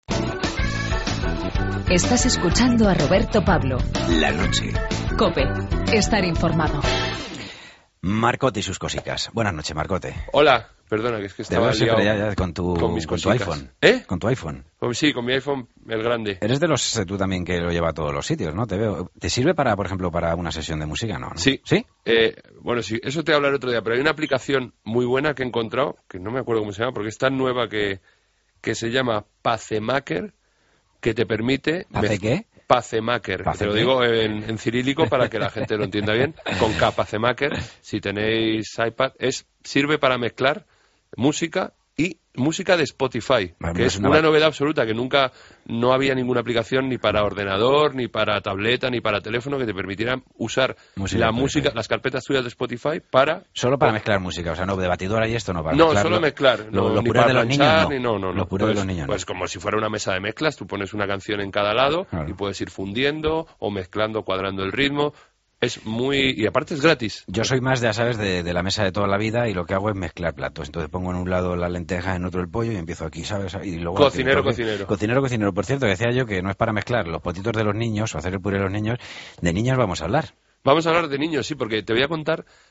[SPEAKER 1] Estás escuchando a Roberto Pablo.
[SPEAKER 2] La noche.
[SPEAKER 1] COPE. Estar informado.
[SPEAKER 2] Marcote y sus cositas. Buenas noches, Marcote.
[SPEAKER 9] Hola, perdona, que es que estaba liado
[SPEAKER 2] ya, ya, con tu,
[SPEAKER 9] con mis
[SPEAKER 2] con tu iPhone.
[SPEAKER 9] ¿Eh?
[SPEAKER 2] Con tu iPhone.
[SPEAKER 9] Pues sí, con mi iPhone, el grande.
[SPEAKER 2] Eres de los tú también que lo lleva a todos los sitios, ¿no? Te veo. ¿Te sirve para, por ejemplo, para una sesión de música, no? ¿no?
[SPEAKER 9] Sí.
[SPEAKER 2] ¿Sí?
[SPEAKER 9] Eh, bueno, sí, eso te voy a hablar otro día, pero hay una aplicación muy buena que he encontrado, que no me acuerdo cómo se llama, porque es tan nueva que, que se llama Pacemaker, que te permite...
[SPEAKER 2] ¿Hace qué?
[SPEAKER 9] Pacemaker, te lo digo en, en cirílico para que la gente lo entienda bien, con K, Pacemaker, si tenéis iPad, es sirve para mezclar música y música de Spotify, bueno, que es una, una novedad absoluta, que nunca, no había ninguna aplicación ni para ordenador, ni para tableta, ni para teléfono que te permitieran usar música la música, las carpetas tuyas de Spotify para...
[SPEAKER 2] Solo para mezclar música, o sea, no de batidora y esto no para
[SPEAKER 9] No,
[SPEAKER 2] mezclar,
[SPEAKER 9] solo
[SPEAKER 2] lo,
[SPEAKER 9] mezclar,
[SPEAKER 2] lo,
[SPEAKER 9] no,
[SPEAKER 2] los
[SPEAKER 9] ni
[SPEAKER 2] purés
[SPEAKER 9] para
[SPEAKER 2] de los
[SPEAKER 9] planchar,
[SPEAKER 2] niños, no.
[SPEAKER 9] ni no, no, no.
[SPEAKER 2] Los purés
[SPEAKER 9] pues,
[SPEAKER 2] de los niños,
[SPEAKER 9] pues
[SPEAKER 2] no.
[SPEAKER 9] como si fuera una mesa de mezclas, tú pones una canción en cada lado claro. y puedes ir fundiendo o mezclando, cuadrando el ritmo. Es muy... y aparte es gratis.
[SPEAKER 2] Yo soy más, ya sabes, de, de la mesa de toda la vida y lo que hago es mezclar platos. Entonces pongo en un lado las lentejas, en otro el pollo y empiezo aquí, ¿sabes? Y luego
[SPEAKER 9] cocinero,
[SPEAKER 2] aquí,
[SPEAKER 9] cocinero.
[SPEAKER 2] Cocinero, cocinero. Por cierto, decía yo que no es para mezclar los potitos de los niños o hacer el puré de los niños. De niños vamos a hablar.
[SPEAKER 9] Vamos a hablar de niños, sí, porque te voy a contar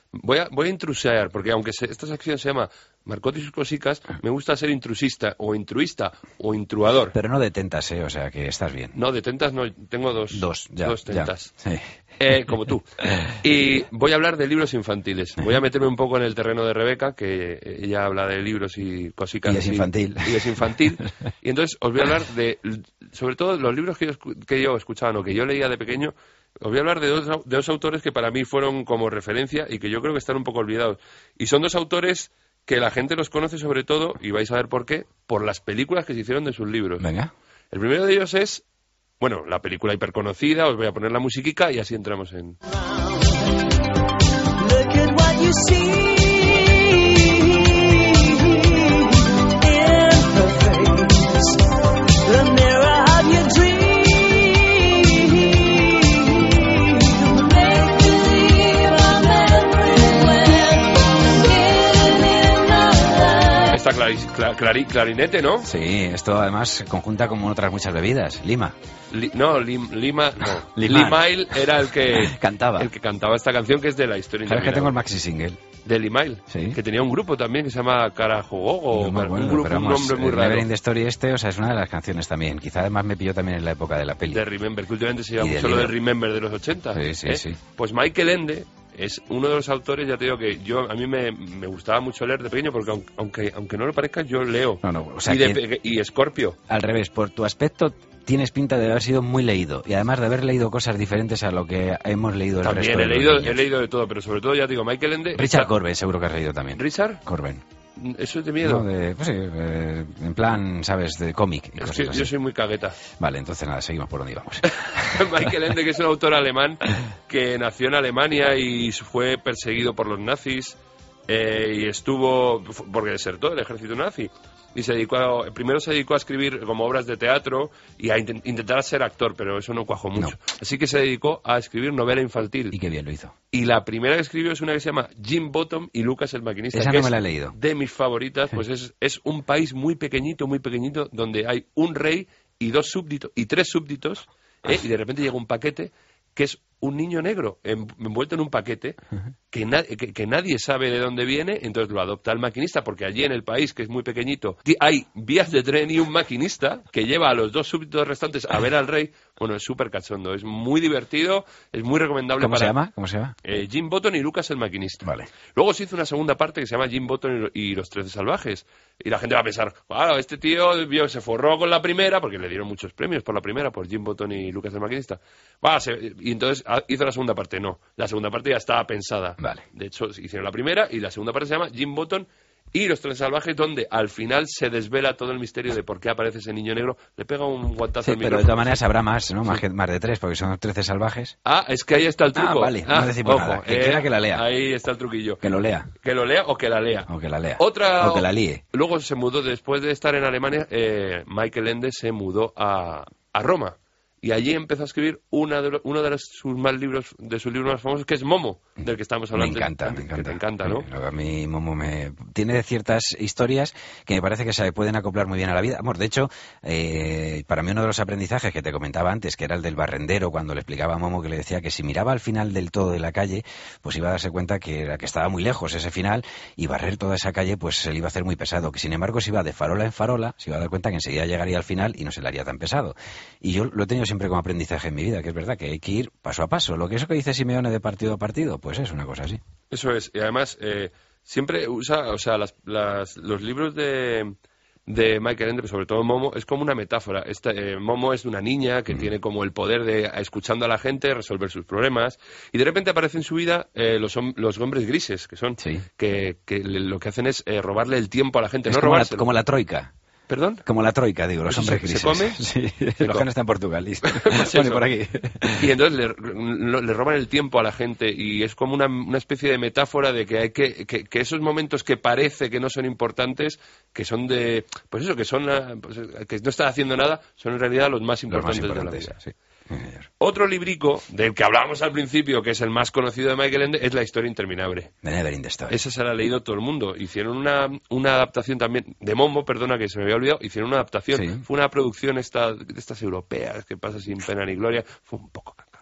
[SPEAKER 9] Voy a, voy a intrusear, porque aunque se, esta sección se llama Marcotti y sus cosicas, me gusta ser intrusista, o intruista, o intruador.
[SPEAKER 2] Pero no de tentas, ¿eh? O sea, que estás bien.
[SPEAKER 9] No, de tentas no, tengo dos.
[SPEAKER 2] Dos, ya,
[SPEAKER 9] dos tentas.
[SPEAKER 2] Ya, sí.
[SPEAKER 9] Eh, como tú. Y voy a hablar de libros infantiles. Voy a meterme un poco en el terreno de Rebeca, que ella habla de libros y cosicas.
[SPEAKER 2] Y es infantil.
[SPEAKER 9] Y es infantil. Y entonces os voy a hablar de, sobre todo, los libros que yo, que yo escuchaba, no, que yo leía de pequeño. Os voy a hablar de dos, de dos autores que para mí fueron como referencia y que yo creo que están un poco olvidados. Y son dos autores que la gente los conoce sobre todo, y vais a ver por qué, por las películas que se hicieron de sus libros.
[SPEAKER 2] Venga.
[SPEAKER 9] El primero de ellos es, bueno, la película hiperconocida, os voy a poner la musiquica y así entramos en...
[SPEAKER 4] Look at what you see in her face, the mirror of your dream. Make believe I'm everywhere, hidden in my life.
[SPEAKER 9] Está clari, cla- clari- clarinete, ¿no?
[SPEAKER 2] Sí, esto además conjunta como otras muchas bebidas. Lima.
[SPEAKER 9] Li- no, Lim- Lima, no.
[SPEAKER 2] Limail.
[SPEAKER 9] Limail era el que
[SPEAKER 2] Cantaba.
[SPEAKER 9] el que cantaba esta canción, que es de la historia
[SPEAKER 2] ¿Sabes que tengo el
[SPEAKER 9] interminable.
[SPEAKER 2] maxi single?
[SPEAKER 9] De Limail,
[SPEAKER 2] Sí.
[SPEAKER 9] que tenía un grupo también que se llama Carajogogo,
[SPEAKER 2] No me
[SPEAKER 9] un
[SPEAKER 2] acuerdo,
[SPEAKER 9] grupo,
[SPEAKER 2] pero
[SPEAKER 9] un
[SPEAKER 2] vamos,
[SPEAKER 9] nombre muy
[SPEAKER 2] el
[SPEAKER 9] raro.
[SPEAKER 2] Never Ending Story este, o sea, es una de las canciones también. Quizá además me pilló también en la época de la peli.
[SPEAKER 9] De Remember, que últimamente se llama
[SPEAKER 2] Y del
[SPEAKER 9] mucho lo de
[SPEAKER 2] libro.
[SPEAKER 9] Remember de los ochenta.
[SPEAKER 2] Sí, sí,
[SPEAKER 9] ¿eh?
[SPEAKER 2] sí.
[SPEAKER 9] Pues Michael Ende es uno de los autores, ya te digo que yo a mí me, me gustaba mucho leer de pequeño, porque aunque, aunque, aunque no lo parezca, yo leo.
[SPEAKER 2] No, no, o sea,
[SPEAKER 9] y, de
[SPEAKER 2] que-
[SPEAKER 9] pe- y Scorpio.
[SPEAKER 2] Al revés, por tu aspecto tienes pinta de haber sido muy leído y además de haber leído cosas diferentes a lo que hemos leído el
[SPEAKER 9] También
[SPEAKER 2] resto
[SPEAKER 9] he
[SPEAKER 2] de los
[SPEAKER 9] leído,
[SPEAKER 2] niños.
[SPEAKER 9] he leído de todo, pero sobre todo, ya te digo, Michael Ende...
[SPEAKER 2] Richard
[SPEAKER 9] está-
[SPEAKER 2] Corbett seguro que has leído también.
[SPEAKER 9] ¿Richard?
[SPEAKER 2] Corbett.
[SPEAKER 9] Eso es de miedo.
[SPEAKER 2] No, de, pues sí, eh, en plan, ¿sabes? De cómic y
[SPEAKER 9] Es
[SPEAKER 2] cosas
[SPEAKER 9] que
[SPEAKER 2] así.
[SPEAKER 9] yo soy muy cagueta.
[SPEAKER 2] Vale, entonces nada, seguimos por donde íbamos.
[SPEAKER 9] Michael Ende, que es un autor alemán que nació en Alemania y fue perseguido por los nazis eh, y estuvo, porque desertó del ejército nazi. Y se dedicó a- primero se dedicó a escribir como obras de teatro y a intent- intentar ser actor, pero eso no cuajó mucho.
[SPEAKER 2] No.
[SPEAKER 9] Así que se dedicó a escribir novela infantil.
[SPEAKER 2] Y qué bien lo hizo.
[SPEAKER 9] Y la primera que escribió es una que se llama Jim Bottom y Lucas el maquinista.
[SPEAKER 2] Esa
[SPEAKER 9] que
[SPEAKER 2] no me
[SPEAKER 9] es
[SPEAKER 2] la he leído.
[SPEAKER 9] de mis favoritas, pues es, es un país muy pequeñito, muy pequeñito, donde hay un rey y dos súbditos, y tres súbditos, ¿eh? Y de repente llega un paquete que es un niño negro en- envuelto en un paquete que, na- que, que nadie sabe de dónde viene, entonces lo adopta el maquinista, porque allí en el país, que es muy pequeñito, ti- hay vías de tren y un maquinista que lleva a los dos súbditos restantes a ver al rey. Bueno, es súper cachondo, es muy divertido, es muy recomendable
[SPEAKER 2] ¿Cómo
[SPEAKER 9] para...
[SPEAKER 2] se llama? ¿Cómo se llama?
[SPEAKER 9] Eh, Jim Bottom y Lucas el maquinista.
[SPEAKER 2] Vale.
[SPEAKER 9] Luego se hizo una segunda parte que se llama Jim Bottom y los trece salvajes. Y la gente va a pensar, claro, este tío vio- se forró con la primera, porque le dieron muchos premios por la primera, por Jim Bottom y Lucas el maquinista. Va, se- y entonces ah, hizo la segunda parte. No, la segunda parte ya estaba pensada.
[SPEAKER 2] Vale.
[SPEAKER 9] De hecho, hicieron la primera y la segunda parte se llama Jim Bottom y los trece salvajes, donde al final se desvela todo el misterio de por qué aparece ese niño negro. Le pega un guantazo
[SPEAKER 2] Sí,
[SPEAKER 9] al
[SPEAKER 2] pero de
[SPEAKER 9] micrófono.
[SPEAKER 2] todas maneras habrá más, ¿no? Más, que- más de tres, porque son trece salvajes.
[SPEAKER 9] Ah, es que ahí está el truco.
[SPEAKER 2] Ah, vale, no decimos
[SPEAKER 9] ojo,
[SPEAKER 2] nada. Quien quiera que la lea.
[SPEAKER 9] Ahí está el truquillo.
[SPEAKER 2] Que lo lea.
[SPEAKER 9] Que lo lea o que la lea.
[SPEAKER 2] O que la lea.
[SPEAKER 9] Otra...
[SPEAKER 2] O que la líe.
[SPEAKER 9] Luego se mudó, después de estar en Alemania, eh, Michael Ende se mudó a, a Roma. Y allí empezó a escribir una de lo- uno de los- sus más libros, de sus libros más famosos, que es Momo, del que estamos
[SPEAKER 2] Me
[SPEAKER 9] hablando.
[SPEAKER 2] encanta, me
[SPEAKER 9] Que
[SPEAKER 2] encanta.
[SPEAKER 9] te encanta, ¿no?
[SPEAKER 2] Sí, a mí Momo me... Tiene ciertas historias que me parece que se pueden acoplar muy bien a la vida. Vamos, de hecho, eh, para mí uno de los aprendizajes que te comentaba antes, que era el del barrendero, cuando le explicaba a Momo, que le decía que si miraba al final del todo de la calle, pues iba a darse cuenta que, era, que estaba muy lejos ese final, y barrer toda esa calle pues se le iba a hacer muy pesado. Que sin embargo, si iba de farola en farola, se iba a dar cuenta que enseguida llegaría al final y no se le haría tan pesado. Y yo lo he tenido siempre como aprendizaje en mi vida, que es verdad que hay que ir paso a paso. Lo que eso que dice Simeone de partido a partido, pues es una cosa así.
[SPEAKER 9] Eso es. Y además, eh, siempre usa, o sea, las, las- los libros de, de Michael Ende, pero sobre todo Momo, es como una metáfora. Esta, eh, Momo es una niña que
[SPEAKER 2] Mm.
[SPEAKER 9] tiene como el poder de, escuchando a la gente, resolver sus problemas. Y de repente aparece en su vida eh, los, hom- los hombres grises, que son,
[SPEAKER 2] Sí.
[SPEAKER 9] que, que le- lo que hacen es eh, robarle el tiempo a la gente,
[SPEAKER 2] Es
[SPEAKER 9] no
[SPEAKER 2] como, la,
[SPEAKER 9] robárselo.
[SPEAKER 2] como la troika.
[SPEAKER 9] ¿Perdón?
[SPEAKER 2] Como la troika, digo, los
[SPEAKER 9] ¿Eso
[SPEAKER 2] hombres
[SPEAKER 9] se-
[SPEAKER 2] grises.
[SPEAKER 9] se come?
[SPEAKER 2] Sí,
[SPEAKER 9] Se
[SPEAKER 2] los
[SPEAKER 9] come.
[SPEAKER 2] que está en Portugal, listo.
[SPEAKER 9] Pues
[SPEAKER 2] Pone
[SPEAKER 9] eso.
[SPEAKER 2] por aquí.
[SPEAKER 9] Y entonces le, lo- le roban el tiempo a la gente y es como una, una especie de metáfora de que hay que, que, que esos momentos que parece que no son importantes, que son de, pues eso, que son, ah, pues, que no están haciendo nada, son en realidad los más
[SPEAKER 2] Los
[SPEAKER 9] importantes,
[SPEAKER 2] más
[SPEAKER 9] de la
[SPEAKER 2] importantes,
[SPEAKER 9] vida.
[SPEAKER 2] sí. Sí, señor.
[SPEAKER 9] Otro librico del que hablábamos al principio, que es el más conocido de Michael Ende, es La historia interminable.
[SPEAKER 2] The Never Ending Story.
[SPEAKER 9] Esa se la ha leído todo el mundo. Hicieron una, una adaptación también de Momo, perdona que se me había olvidado, hicieron una adaptación.
[SPEAKER 2] Sí.
[SPEAKER 9] Fue una producción esta, de estas europeas que pasa sin pena ni gloria. Fue un poco caca.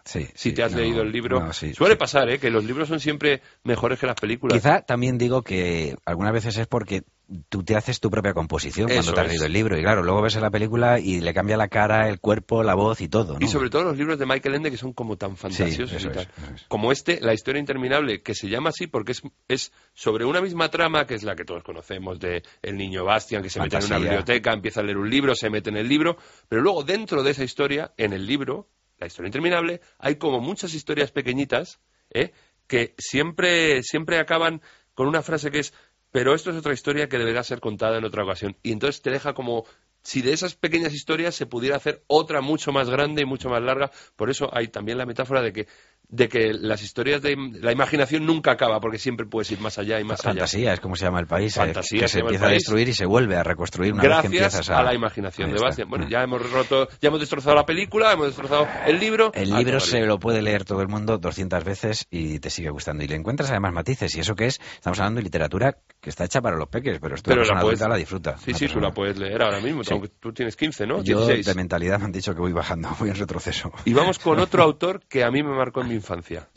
[SPEAKER 2] Sí,
[SPEAKER 9] si
[SPEAKER 2] sí,
[SPEAKER 9] te has
[SPEAKER 2] no,
[SPEAKER 9] leído el libro.
[SPEAKER 2] no, sí,
[SPEAKER 9] Suele
[SPEAKER 2] sí.
[SPEAKER 9] pasar, ¿eh? Que los libros son siempre mejores que las películas.
[SPEAKER 2] Quizá también digo que algunas veces es porque tú te haces tu propia composición
[SPEAKER 9] Eso
[SPEAKER 2] cuando te has
[SPEAKER 9] es.
[SPEAKER 2] leído el libro. Y claro, luego ves la película y le cambia la cara, el cuerpo, la voz y todo, ¿no?
[SPEAKER 9] Y sobre todo los libros de Michael Ende, que son como tan fantasiosos
[SPEAKER 2] eso
[SPEAKER 9] y tal.
[SPEAKER 2] es, eso es.
[SPEAKER 9] Como este, La historia interminable, que se llama así porque es, es sobre una misma trama, que es la que todos conocemos, de el niño Bastian, que se mete en una
[SPEAKER 2] Fantasía.
[SPEAKER 9] biblioteca, empieza a leer un libro, se mete en el libro, pero luego dentro de esa historia, en el libro, La historia interminable, hay como muchas historias pequeñitas, ¿eh? que siempre, siempre acaban con una frase que es: pero esto es otra historia que deberá ser contada en otra ocasión. Y entonces te deja como si de esas pequeñas historias se pudiera hacer otra mucho más grande y mucho más larga. Por eso hay también la metáfora de que de que las historias de la imaginación nunca acaba, porque siempre puedes ir más allá y más
[SPEAKER 2] Fantasía,
[SPEAKER 9] allá.
[SPEAKER 2] es como se llama el país, eh,
[SPEAKER 9] Fantasía
[SPEAKER 2] que
[SPEAKER 9] se
[SPEAKER 2] se
[SPEAKER 9] llama el
[SPEAKER 2] empieza a
[SPEAKER 9] país.
[SPEAKER 2] destruir y se vuelve a reconstruir una vez que
[SPEAKER 9] Gracias
[SPEAKER 2] empiezas a...
[SPEAKER 9] a la imaginación
[SPEAKER 2] Ahí
[SPEAKER 9] de
[SPEAKER 2] está.
[SPEAKER 9] Bastian. Bueno,
[SPEAKER 2] Mm.
[SPEAKER 9] ya hemos roto, ya hemos destrozado la película, hemos destrozado el libro.
[SPEAKER 2] El
[SPEAKER 9] Ah,
[SPEAKER 2] libro
[SPEAKER 9] vale.
[SPEAKER 2] se lo puede leer todo el mundo doscientas veces y te sigue gustando. Y le encuentras además matices. ¿Y eso qué es? Estamos hablando de literatura que está hecha para los peques, pero esto
[SPEAKER 9] Pero
[SPEAKER 2] la
[SPEAKER 9] la
[SPEAKER 2] persona
[SPEAKER 9] puedes-
[SPEAKER 2] adulta la disfruta.
[SPEAKER 9] Sí,
[SPEAKER 2] Una
[SPEAKER 9] sí, tú
[SPEAKER 2] persona-
[SPEAKER 9] la puedes leer ahora mismo,
[SPEAKER 2] Sí.
[SPEAKER 9] aunque tú tienes quince, ¿no?
[SPEAKER 2] Yo
[SPEAKER 9] dieciséis.
[SPEAKER 2] de mentalidad me han dicho que voy bajando, voy en retroceso.
[SPEAKER 9] Y vamos con otro autor que a mí me marcó en mi infancia.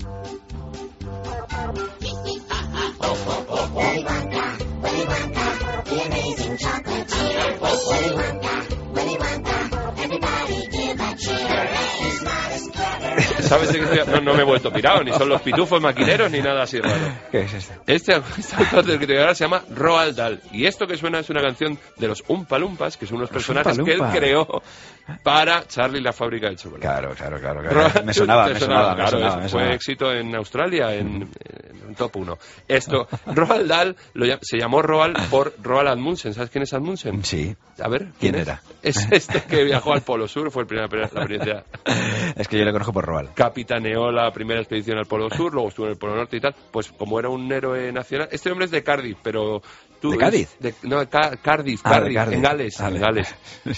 [SPEAKER 9] ¿Sabes de qué estoy hablando? No, no me he vuelto pirado, ni son los pitufos maquineros, ni nada así raro.
[SPEAKER 2] ¿Qué es esto?
[SPEAKER 9] Este, este autor del que te voy a hablar se llama Roald Dahl. Y esto que suena es una canción de los Oompa Loompas, que son unos
[SPEAKER 2] Los
[SPEAKER 9] personajes
[SPEAKER 2] Oompa
[SPEAKER 9] que él
[SPEAKER 2] Loompa.
[SPEAKER 9] creó para Charlie y la fábrica de chocolate.
[SPEAKER 2] Claro, claro, claro. claro.
[SPEAKER 9] Roald-
[SPEAKER 2] Me sonaba,
[SPEAKER 9] ¿Te
[SPEAKER 2] me sonaba, me
[SPEAKER 9] Claro,
[SPEAKER 2] sonaba,
[SPEAKER 9] eso
[SPEAKER 2] me
[SPEAKER 9] fue
[SPEAKER 2] sonaba.
[SPEAKER 9] éxito en Australia, en, en top uno. Esto, Roald Dahl lo llam- se llamó Roald por Roald Amundsen. ¿Sabes quién es Amundsen?
[SPEAKER 2] Sí.
[SPEAKER 9] A ver,
[SPEAKER 2] ¿Quién
[SPEAKER 9] es?
[SPEAKER 2] era?
[SPEAKER 9] Es este que viajó al Polo Sur, fue el primer, la primera,
[SPEAKER 2] Es que yo le conozco por Roald.
[SPEAKER 9] capitaneó la primera expedición al Polo Sur, luego estuvo en el Polo Norte y tal. Pues como era un héroe nacional, este hombre es de Cardiff, pero tú
[SPEAKER 2] ¿De Cádiz?
[SPEAKER 9] de- no, de Ca- Cardiff,
[SPEAKER 2] Ah, de
[SPEAKER 9] Cardiff,
[SPEAKER 2] Cardiff.
[SPEAKER 9] en Gales,
[SPEAKER 2] Vale.
[SPEAKER 9] en Gales.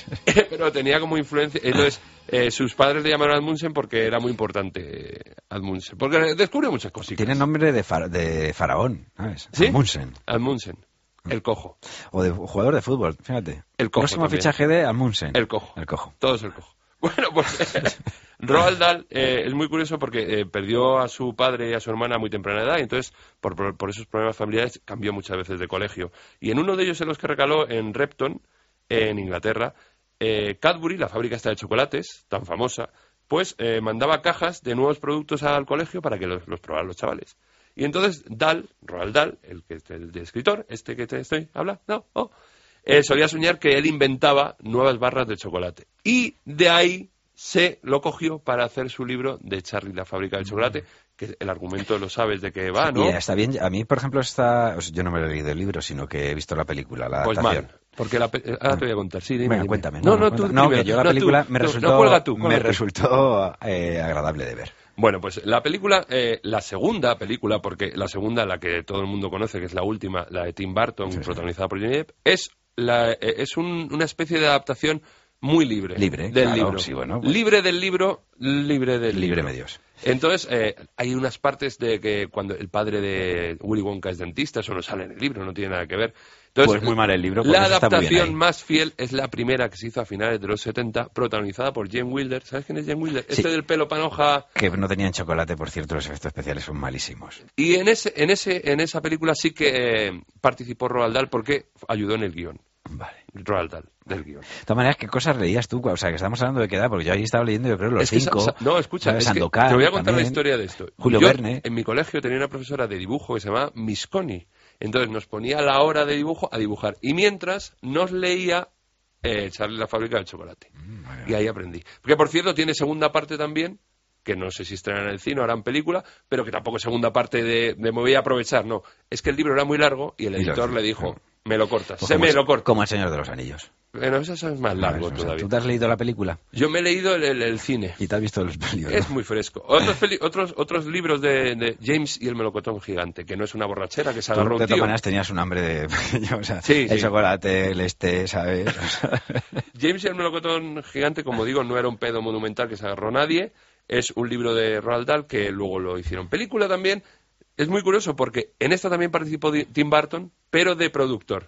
[SPEAKER 9] Pero tenía como influencia, entonces eh, sus padres le llamaron Amundsen porque era muy importante eh, Amundsen, porque descubrió muchas cositas.
[SPEAKER 2] Tiene nombre de, far- de faraón, ¿sabes?
[SPEAKER 9] ¿Sí?
[SPEAKER 2] Amundsen.
[SPEAKER 9] Amundsen, el cojo,
[SPEAKER 2] O de jugador de fútbol, fíjate.
[SPEAKER 9] El cojo
[SPEAKER 2] Próximo
[SPEAKER 9] también.
[SPEAKER 2] fichaje de Amundsen.
[SPEAKER 9] el cojo,
[SPEAKER 2] El cojo.
[SPEAKER 9] todo es el cojo. Bueno, pues Roald Dahl eh, es muy curioso porque eh, perdió a su padre y a su hermana a muy temprana edad y entonces por, por, por esos problemas familiares cambió muchas veces de colegio. Y en uno de ellos en los que recaló en Repton, en Inglaterra, eh, Cadbury, la fábrica esta de chocolates, tan famosa, pues eh, mandaba cajas de nuevos productos al colegio para que los, los probaran los chavales. Y entonces Dahl, Roald Dahl, el, que, el de escritor, este que te estoy hablando, no, oh, eh, solía soñar que él inventaba nuevas barras de chocolate. Y de ahí se lo cogió para hacer su libro de Charlie la fábrica del chocolate, que el argumento lo sabes de qué va, ¿no?
[SPEAKER 2] Y está bien. A mí, por ejemplo, está... o sea, yo no me lo he leído el libro, sino que he visto la película, la
[SPEAKER 9] Pues
[SPEAKER 2] adaptación.
[SPEAKER 9] mal, porque la pe- ahora te voy a contar, sí, dime,
[SPEAKER 2] Venga,
[SPEAKER 9] dime.
[SPEAKER 2] cuéntame.
[SPEAKER 9] No, no, tú
[SPEAKER 2] cuéntame. No,
[SPEAKER 9] primero.
[SPEAKER 2] que yo la
[SPEAKER 9] No, tú,
[SPEAKER 2] película me
[SPEAKER 9] tú,
[SPEAKER 2] resultó,
[SPEAKER 9] no, cuelga tú,
[SPEAKER 2] me
[SPEAKER 9] cuelga tú.
[SPEAKER 2] resultó eh, agradable de ver.
[SPEAKER 9] Bueno, pues la película, eh, la segunda película, porque la segunda, la que todo el mundo conoce, que es la última, la de Tim Burton,
[SPEAKER 2] Sí, sí.
[SPEAKER 9] protagonizada por Johnny Depp, es, la, eh, es un- una especie de adaptación muy libre,
[SPEAKER 2] Libre,
[SPEAKER 9] del
[SPEAKER 2] claro,
[SPEAKER 9] libro.
[SPEAKER 2] sí, bueno, pues-
[SPEAKER 9] Libre del libro, libre del
[SPEAKER 2] Libre
[SPEAKER 9] libro.
[SPEAKER 2] medios.
[SPEAKER 9] Entonces, eh, hay unas partes de que cuando el padre de Willy Wonka es dentista, eso no sale en el libro, no tiene nada que ver. Entonces,
[SPEAKER 2] Pues muy mal el libro, porque
[SPEAKER 9] la
[SPEAKER 2] eso está muy bien
[SPEAKER 9] adaptación
[SPEAKER 2] ahí.
[SPEAKER 9] más fiel es la primera que se hizo a finales de los setenta, protagonizada por Jane Wilder. ¿Sabes quién es Jane Wilder?
[SPEAKER 2] Sí.
[SPEAKER 9] Este del pelo panoja.
[SPEAKER 2] Que no tenían chocolate, por cierto, los efectos especiales son malísimos.
[SPEAKER 9] Y en ese, en ese, en esa película sí que eh, participó Roald Dahl porque ayudó en el guión.
[SPEAKER 2] Vale.
[SPEAKER 9] Roald Dahl, del guión.
[SPEAKER 2] De todas maneras, ¿qué cosas leías tú? O sea, que estamos hablando de qué edad, porque yo ahí estaba leyendo, yo creo, los
[SPEAKER 9] Es que
[SPEAKER 2] cinco.
[SPEAKER 9] sa- sa- no, escucha,
[SPEAKER 2] ¿sabes?
[SPEAKER 9] es que
[SPEAKER 2] Sandokan
[SPEAKER 9] te voy a contar la
[SPEAKER 2] también.
[SPEAKER 9] historia de esto.
[SPEAKER 2] Julio
[SPEAKER 9] Yo,
[SPEAKER 2] Verne.
[SPEAKER 9] en mi colegio tenía una profesora de dibujo que se llamaba Miss Connie. Entonces nos ponía a la hora de dibujo a dibujar. Y mientras nos leía eh, Charlie la fábrica del chocolate.
[SPEAKER 2] Mm,
[SPEAKER 9] Y ahí aprendí. Porque, por cierto, tiene segunda parte también, que no sé si estrenan en el cine o harán película, pero que tampoco es segunda parte de, de me voy a aprovechar. No, es que el libro era muy largo y el
[SPEAKER 2] Y lo-
[SPEAKER 9] editor le dijo, me lo cortas.
[SPEAKER 2] Pues
[SPEAKER 9] Se
[SPEAKER 2] como
[SPEAKER 9] me
[SPEAKER 2] es-
[SPEAKER 9] lo corta.
[SPEAKER 2] Como El Señor de los Anillos.
[SPEAKER 9] Bueno, eso es más largo
[SPEAKER 2] O sea,
[SPEAKER 9] todavía.
[SPEAKER 2] ¿Tú te has leído la película?
[SPEAKER 9] Yo me he leído el, el- el cine.
[SPEAKER 2] Y te has visto los libros.
[SPEAKER 9] Es muy fresco. Otros, peli- otros, otros libros de, de James y el melocotón gigante, que no es una borrachera, que se
[SPEAKER 2] Tú,
[SPEAKER 9] agarró
[SPEAKER 2] de
[SPEAKER 9] un
[SPEAKER 2] todas
[SPEAKER 9] tío.
[SPEAKER 2] maneras, tenías un hambre de... o sea,
[SPEAKER 9] Sí,
[SPEAKER 2] el
[SPEAKER 9] sí.
[SPEAKER 2] chocolate, el este, ¿sabes? O sea,
[SPEAKER 9] James y el melocotón gigante, como digo, no era un pedo monumental que se agarró nadie. Es un libro de Roald Dahl que luego lo hicieron película también. Es muy curioso porque en esta también participó Di- Tim Burton, pero de productor. O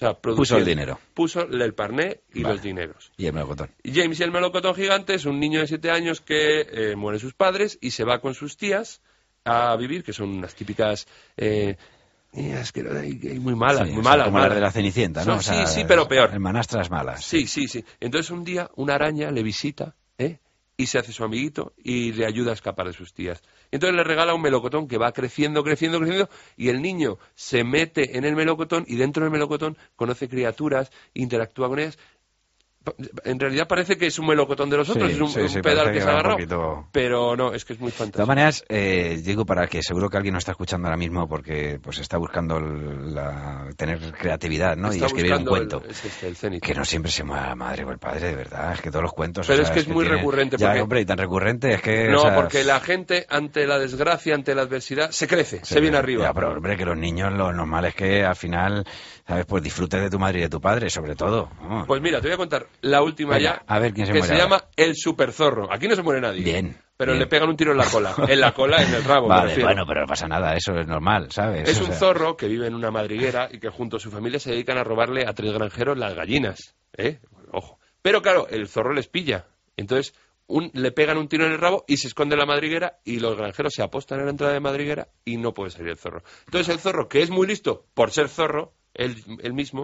[SPEAKER 9] sea,
[SPEAKER 2] puso el dinero.
[SPEAKER 9] Puso el parné y
[SPEAKER 2] vale.
[SPEAKER 9] los dineros.
[SPEAKER 2] Y el melocotón.
[SPEAKER 9] James y el melocotón gigante es un niño de siete años que eh, mueren sus padres y se va con sus tías a vivir, que son unas típicas... Eh, es que muy malas,
[SPEAKER 2] sí,
[SPEAKER 9] muy malas.
[SPEAKER 2] Como
[SPEAKER 9] malas.
[SPEAKER 2] las de la Cenicienta, ¿no?
[SPEAKER 9] Son,
[SPEAKER 2] o sea,
[SPEAKER 9] sí, sí, pero peor.
[SPEAKER 2] Hermanastras malas.
[SPEAKER 9] Sí, sí, sí. Entonces un día una araña le visita, ¿eh? Y se hace su amiguito y le ayuda a escapar de sus tías. Entonces le regala un melocotón que va creciendo, creciendo, creciendo, y el niño se mete en el melocotón y dentro del melocotón conoce criaturas, interactúa con ellas. En realidad parece que es un melocotón de los otros,
[SPEAKER 2] sí,
[SPEAKER 9] es un,
[SPEAKER 2] sí,
[SPEAKER 9] un
[SPEAKER 2] sí,
[SPEAKER 9] pedal que,
[SPEAKER 2] que
[SPEAKER 9] se ha agarrado,
[SPEAKER 2] poquito...
[SPEAKER 9] pero no, es que es muy
[SPEAKER 2] De
[SPEAKER 9] fantástico.
[SPEAKER 2] todas maneras, eh, digo para que seguro que alguien nos está escuchando ahora mismo porque pues está buscando la, tener creatividad, ¿no?
[SPEAKER 9] Está
[SPEAKER 2] y escribir un cuento.
[SPEAKER 9] El, es este, el Zenit.
[SPEAKER 2] Que no siempre se mueva la madre o el padre, de verdad, es que todos los cuentos...
[SPEAKER 9] Pero
[SPEAKER 2] o
[SPEAKER 9] es
[SPEAKER 2] sea,
[SPEAKER 9] que es, es muy
[SPEAKER 2] tiene...
[SPEAKER 9] recurrente.
[SPEAKER 2] Ya,
[SPEAKER 9] porque...
[SPEAKER 2] hombre, y tan recurrente es que...
[SPEAKER 9] No,
[SPEAKER 2] o sea,
[SPEAKER 9] porque la gente ante la desgracia, ante la adversidad, se crece, se, se viene arriba.
[SPEAKER 2] Ya, pero hombre, que los niños lo normal es que al final, ¿sabes? Pues disfrutes de tu madre y de tu padre, sobre todo. Oh.
[SPEAKER 9] Pues mira, te voy a contar la última
[SPEAKER 2] Venga,
[SPEAKER 9] ya.
[SPEAKER 2] A ver quién se
[SPEAKER 9] que
[SPEAKER 2] muere
[SPEAKER 9] se
[SPEAKER 2] ahora.
[SPEAKER 9] llama El Superzorro. Aquí no se muere nadie.
[SPEAKER 2] Bien.
[SPEAKER 9] Pero
[SPEAKER 2] bien.
[SPEAKER 9] le pegan un tiro en la cola. En la cola, en el rabo.
[SPEAKER 2] Vale,
[SPEAKER 9] me refiero.
[SPEAKER 2] bueno, pero no pasa nada, eso es normal, ¿sabes?
[SPEAKER 9] Es
[SPEAKER 2] o
[SPEAKER 9] un
[SPEAKER 2] sea...
[SPEAKER 9] zorro que vive en una madriguera y que junto a su familia se dedican a robarle a tres granjeros las gallinas. ¿Eh? Ojo. Pero claro, el zorro les pilla. Entonces un, le pegan un tiro en el rabo y se esconde en la madriguera y los granjeros se apostan en la entrada de madriguera y no puede salir el zorro. Entonces el zorro, que es muy listo por ser zorro, él, él mismo,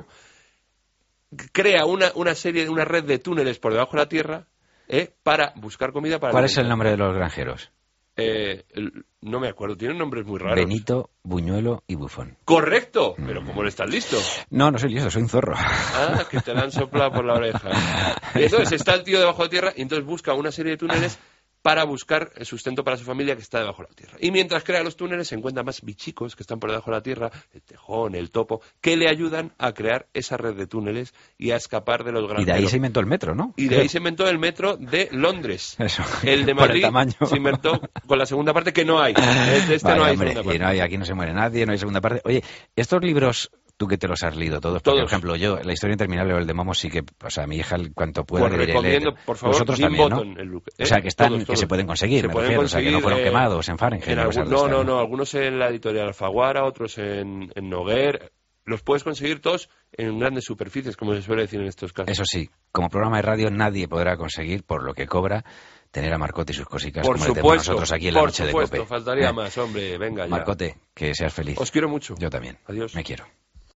[SPEAKER 9] crea una, una serie, una red de túneles por debajo de la tierra, ¿eh? Para buscar comida para...
[SPEAKER 2] ¿Cuál
[SPEAKER 9] alimentar.
[SPEAKER 2] es el nombre de los granjeros?
[SPEAKER 9] Eh, el, no me acuerdo, tienen nombres muy raros.
[SPEAKER 2] Benito, Buñuelo y Bufón.
[SPEAKER 9] ¡Correcto! Pero ¿cómo le estás listo?
[SPEAKER 2] No, no soy listo, soy un zorro.
[SPEAKER 9] Ah, que te la han soplado por la oreja. Y entonces está el tío debajo de tierra y entonces busca una serie de túneles para buscar el sustento para su familia que está debajo de la tierra. Y mientras crea los túneles se encuentran más bichicos que están por debajo de la tierra, el tejón, el topo, que le ayudan a crear esa red de túneles y a escapar de los granjeros.
[SPEAKER 2] Y de ahí se inventó el metro, ¿no?
[SPEAKER 9] Y de
[SPEAKER 2] Creo.
[SPEAKER 9] ahí se inventó el metro de Londres.
[SPEAKER 2] Eso.
[SPEAKER 9] El de
[SPEAKER 2] Por el
[SPEAKER 9] Madrid
[SPEAKER 2] tamaño.
[SPEAKER 9] se inventó con la segunda parte que no hay. Este, este
[SPEAKER 2] Vale,
[SPEAKER 9] no hay
[SPEAKER 2] hombre,
[SPEAKER 9] segunda
[SPEAKER 2] y
[SPEAKER 9] parte.
[SPEAKER 2] no hay, aquí no se muere nadie, no hay segunda parte. Oye, estos libros... Tú que te los has leído todos, porque,
[SPEAKER 9] Todos.
[SPEAKER 2] por ejemplo, yo, La historia interminable o el de Momo sí que, o sea, mi hija, cuanto pueda,
[SPEAKER 9] Pues
[SPEAKER 2] debería
[SPEAKER 9] recomiendo,
[SPEAKER 2] leer.
[SPEAKER 9] por favor,
[SPEAKER 2] Vosotros
[SPEAKER 9] Jim
[SPEAKER 2] también,
[SPEAKER 9] Button,
[SPEAKER 2] ¿no?
[SPEAKER 9] el Luke,
[SPEAKER 2] O
[SPEAKER 9] ¿eh?
[SPEAKER 2] sea, que están,
[SPEAKER 9] Todos,
[SPEAKER 2] que
[SPEAKER 9] todos.
[SPEAKER 2] se pueden conseguir,
[SPEAKER 9] Se
[SPEAKER 2] me
[SPEAKER 9] pueden
[SPEAKER 2] refiero, o sea, que no fueron
[SPEAKER 9] conseguir, eh,
[SPEAKER 2] quemados en Fahrenheit.
[SPEAKER 9] en
[SPEAKER 2] o
[SPEAKER 9] algún-
[SPEAKER 2] cosas de
[SPEAKER 9] no,
[SPEAKER 2] estas,
[SPEAKER 9] no, no, algunos en la editorial Alfaguara, otros en, en Noguer. Los puedes conseguir todos en grandes superficies, como se suele decir en estos casos.
[SPEAKER 2] Eso sí, como programa de radio nadie podrá conseguir, por lo que cobra, tener a Marcote y sus cositas
[SPEAKER 9] Por
[SPEAKER 2] como le tenemos
[SPEAKER 9] supuesto,
[SPEAKER 2] nosotros aquí en la
[SPEAKER 9] por
[SPEAKER 2] noche
[SPEAKER 9] supuesto,
[SPEAKER 2] de Cope.
[SPEAKER 9] faltaría
[SPEAKER 2] ¿Eh?
[SPEAKER 9] más, hombre, venga ya.
[SPEAKER 2] Marcote, que seas feliz.
[SPEAKER 9] Os quiero mucho.
[SPEAKER 2] Yo también.
[SPEAKER 9] Adiós.
[SPEAKER 2] Me quiero.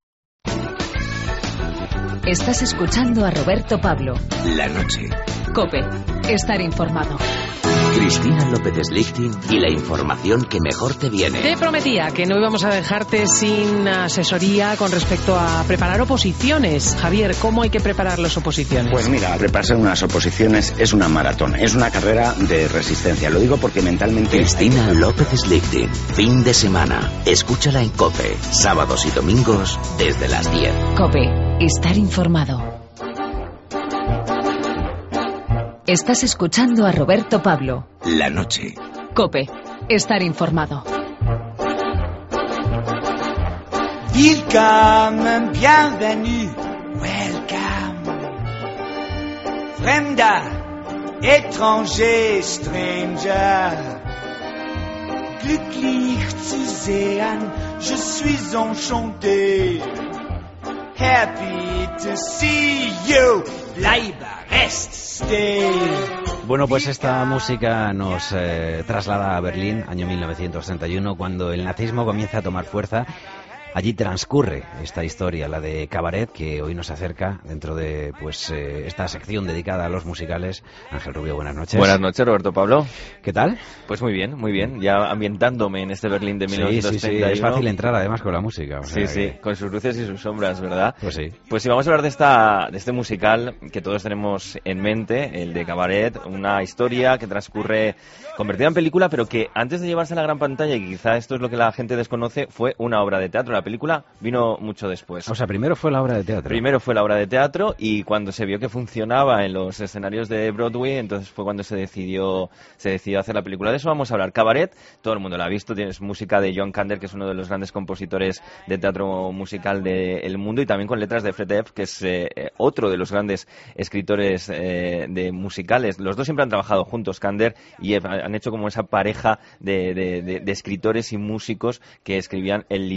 [SPEAKER 1] Estás escuchando a Roberto Pablo.
[SPEAKER 10] La noche.
[SPEAKER 1] Cope, estar informado.
[SPEAKER 10] Cristina López Lichting y la información que mejor te viene.
[SPEAKER 11] Te prometía que no íbamos a dejarte sin asesoría con respecto a preparar oposiciones. Javier, ¿cómo hay que preparar las oposiciones?
[SPEAKER 12] Pues mira, prepararse unas oposiciones es una maratón, es una carrera de resistencia. Lo digo porque mentalmente...
[SPEAKER 10] Cristina López Lichting, fin de semana. Escúchala en COPE, sábados y domingos desde las diez.
[SPEAKER 1] Cope, estar informado. Estás escuchando a Roberto Pablo.
[SPEAKER 10] La noche.
[SPEAKER 1] Cope, estar informado.
[SPEAKER 13] Willkommen, bienvenue, welcome. Fremder, étranger, stranger. Glücklich zu sehen, je suis enchanté. Happy to see you, bleibe, rest, stay.
[SPEAKER 2] Bueno, pues esta música nos eh, traslada a Berlín, año mil novecientos treinta y uno, cuando el nazismo comienza a tomar fuerza. Allí transcurre esta historia, la de Cabaret, que hoy nos acerca dentro de pues eh, esta sección dedicada a los musicales. Ángel Rubio, buenas noches.
[SPEAKER 14] Buenas noches, Roberto Pablo.
[SPEAKER 2] ¿Qué tal?
[SPEAKER 14] Pues muy bien, muy bien. Ya ambientándome en este Berlín de mil novecientos treinta y uno.
[SPEAKER 2] Sí, sí, sí. Es fácil entrar además con la música. O sea
[SPEAKER 14] sí,
[SPEAKER 2] que...
[SPEAKER 14] sí, con sus luces y sus sombras, ¿verdad?
[SPEAKER 2] Pues sí.
[SPEAKER 14] Pues sí, vamos a hablar de esta de este musical que todos tenemos en mente, el de Cabaret, una historia que transcurre convertida en película, pero que antes de llevarse a la gran pantalla, y quizá esto es lo que la gente desconoce, fue una obra de teatro. La película vino mucho después.
[SPEAKER 2] O sea, primero fue la obra de teatro.
[SPEAKER 14] Primero fue la obra de teatro y cuando se vio que funcionaba en los escenarios de Broadway, entonces fue cuando se decidió se decidió hacer la película. De eso vamos a hablar. Cabaret, todo el mundo la ha visto, tienes música de John Kander, que es uno de los grandes compositores de teatro musical del mundo, y también con letras de Fred Epps, que es eh, otro de los grandes escritores eh, de musicales. Los dos siempre han trabajado juntos, Kander y Epps, han hecho como esa pareja de, de, de, de escritores y músicos que escribían el libreto,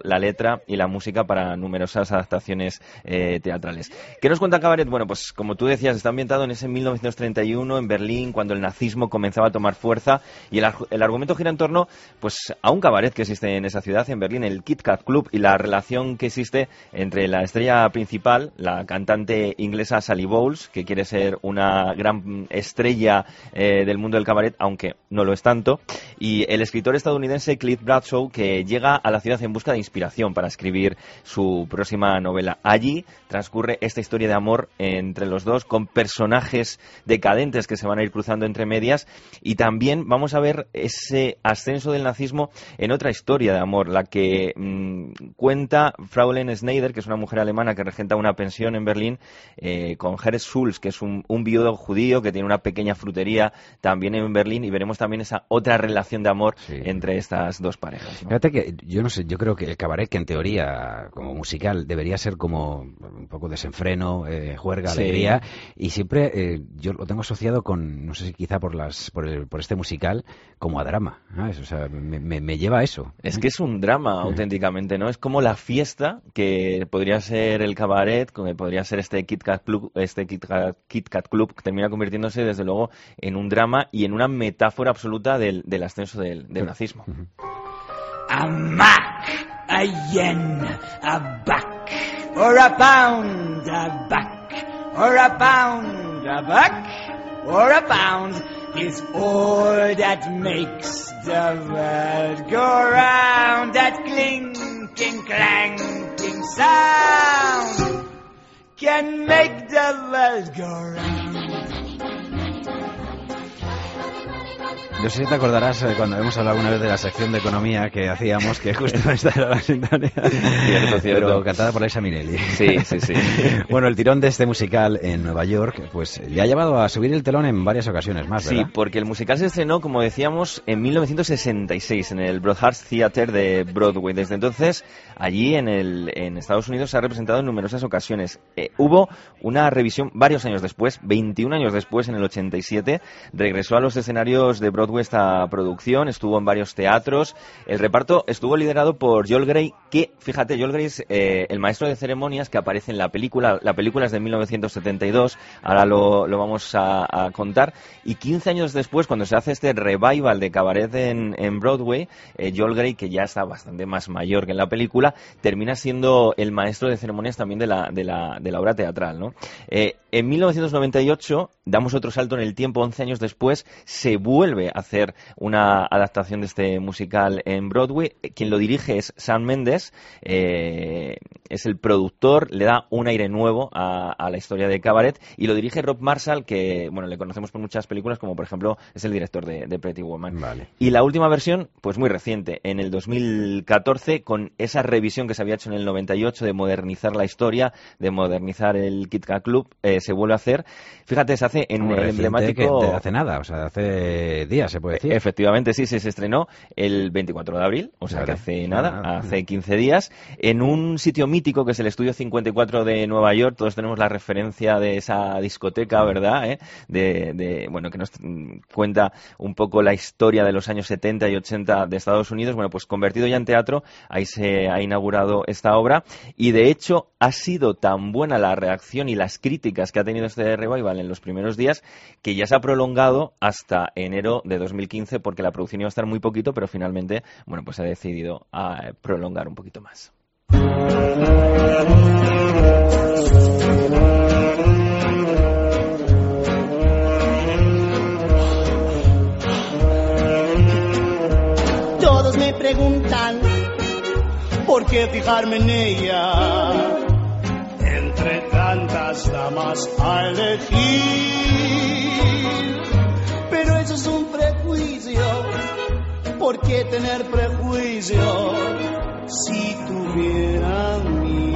[SPEAKER 14] la letra y la música para numerosas adaptaciones eh, teatrales. ¿Qué nos cuenta Cabaret? Bueno, pues como tú decías, está ambientado en ese mil novecientos treinta y uno en Berlín, cuando el nazismo comenzaba a tomar fuerza, y el, el argumento gira en torno pues a un cabaret que existe en esa ciudad, en Berlín, el Kit Kat Club, y la relación que existe entre la estrella principal, la cantante inglesa Sally Bowles, que quiere ser una gran estrella eh, del mundo del cabaret, aunque no lo es tanto, y el escritor estadounidense Cliff Bradshaw, que llega a la ciudad en busca de inspiración para escribir su próxima novela. Allí transcurre esta historia de amor entre los dos, con personajes decadentes que se van a ir cruzando entre medias, y también vamos a ver ese ascenso del nazismo en otra historia de amor, la que mmm, cuenta Fraulein Schneider, que es una mujer alemana que regenta una pensión en Berlín, eh, con Herz Schulz, que es un, un viudo judío que tiene una pequeña frutería también en Berlín, y veremos también esa otra relación de amor sí. entre estas dos parejas, ¿no?
[SPEAKER 2] Fíjate que yo no sé, yo creo que el cabaret, que en teoría como musical debería ser como un poco desenfreno, eh, juerga,
[SPEAKER 14] sí.
[SPEAKER 2] alegría, y siempre eh, yo lo tengo asociado con, no sé si quizá por las por, el, por este musical, como a drama, ¿sabes? O sea, me, me, me lleva a eso.
[SPEAKER 14] Es que es un drama sí. auténticamente, ¿no? Es como la fiesta que podría ser el cabaret, que podría ser este Kit Kat Club, este Kit Kat, Kit Kat Club, que termina convirtiéndose desde luego en un drama y en una metáfora absoluta del, del ascenso del, del nazismo. Uh-huh.
[SPEAKER 13] A Mac, a yen, a buck, or a pound, a buck, or a pound, a buck, or a pound is all that makes the world go round. That clinking, clanking sound can make the world go round.
[SPEAKER 2] Yo sé si te acordarás eh, cuando hemos hablado una vez de la sección de economía que hacíamos, que justo esta era la sintonía,
[SPEAKER 14] cierto, cierto.
[SPEAKER 2] pero cantada por Liza Minnelli.
[SPEAKER 14] Sí, sí, sí.
[SPEAKER 2] Bueno, el tirón de este musical en Nueva York pues le ha llevado a subir el telón en varias ocasiones más, ¿verdad?
[SPEAKER 14] Sí, porque el musical se estrenó, como decíamos, en mil novecientos sesenta y seis en el Broadhurst Theatre de Broadway. Desde entonces, allí en, el, en Estados Unidos se ha representado en numerosas ocasiones. Eh, hubo una revisión varios años después, veintiún años después, en el ochenta y siete, regresó a los escenarios de Broadway esta producción, estuvo en varios teatros. El reparto estuvo liderado por Joel Grey, que, fíjate, Joel Grey es eh, el maestro de ceremonias que aparece en la película. La película es de mil novecientos setenta y dos, ahora lo, lo vamos a, a contar. Y quince años después, cuando se hace este revival de cabaret en, en Broadway, eh, Joel Grey, que ya está bastante más mayor que en la película, termina siendo el maestro de ceremonias también de la, de la, de la obra teatral, ¿no? Eh, en mil novecientos noventa y ocho, damos otro salto en el tiempo, once años después, se vuelve a hacer una adaptación de este musical en Broadway. Quien lo dirige es Sam Mendes, eh, es el productor, le da un aire nuevo a, a la historia de Cabaret, y lo dirige Rob Marshall, que bueno, le conocemos por muchas películas, como por ejemplo es el director de, de Pretty Woman.
[SPEAKER 2] Vale.
[SPEAKER 14] Y la última versión, pues muy reciente, en el dos mil catorce, con esa revisión que se había hecho en el noventa y ocho de modernizar la historia, de modernizar el Kit Kat Club, eh, se vuelve a hacer. Fíjate, se hace en el emblemático...
[SPEAKER 2] Que hace nada, o sea, hace días se puede decir.
[SPEAKER 14] Efectivamente, sí, sí, se estrenó el veinticuatro de abril, o sea, vale. que hace nada, nada, hace quince días, en un sitio mítico que es el Estudio cincuenta y cuatro de Nueva York. Todos tenemos la referencia de esa discoteca, ¿verdad? ¿Eh? De, de, bueno, que nos cuenta un poco la historia de los años setenta y ochenta de Estados Unidos. Bueno, pues convertido ya en teatro, ahí se ha inaugurado esta obra, y de hecho ha sido tan buena la reacción y las críticas que ha tenido este revival en los primeros días, que ya se ha prolongado hasta enero de dos mil quince, porque la producción iba a estar muy poquito, pero finalmente, bueno, pues se ha decidido a prolongar un poquito más.
[SPEAKER 13] Todos me preguntan por qué fijarme en ella, entre tantas damas a elegir. Pero eso es un prejuicio. ¿Por qué tener prejuicio? Si tuviera mi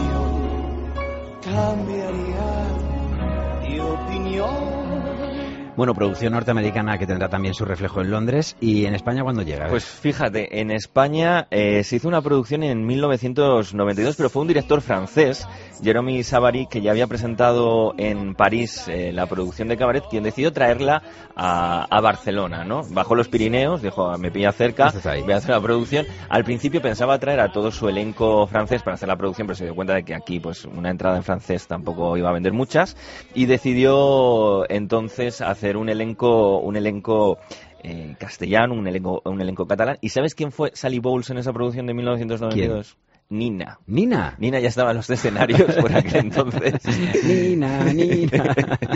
[SPEAKER 13] visión, cambiaría de opinión.
[SPEAKER 2] Bueno, producción norteamericana que tendrá también su reflejo en Londres. ¿Y en España cuándo llega?
[SPEAKER 14] Pues fíjate, en España eh, se hizo una producción en mil novecientos noventa y dos, pero fue un director francés, Jérémy Savary, que ya había presentado en París eh, la producción de Cabaret, quien decidió traerla a, a Barcelona, ¿no? Bajó los Pirineos, dijo, me pilla cerca, voy a hacer la producción. Al principio pensaba traer a todo su elenco francés para hacer la producción, pero se dio cuenta de que aquí pues una entrada en francés tampoco iba a vender muchas, y decidió entonces hacer un elenco, un elenco eh, castellano, un elenco, un elenco catalán. ¿Y sabes quién fue Sally Bowles en esa producción de mil novecientos noventa y dos? ¿Quién? Nina.
[SPEAKER 2] ¿Nina?
[SPEAKER 14] Nina ya estaba en los escenarios por aquel entonces.
[SPEAKER 2] Nina, Nina.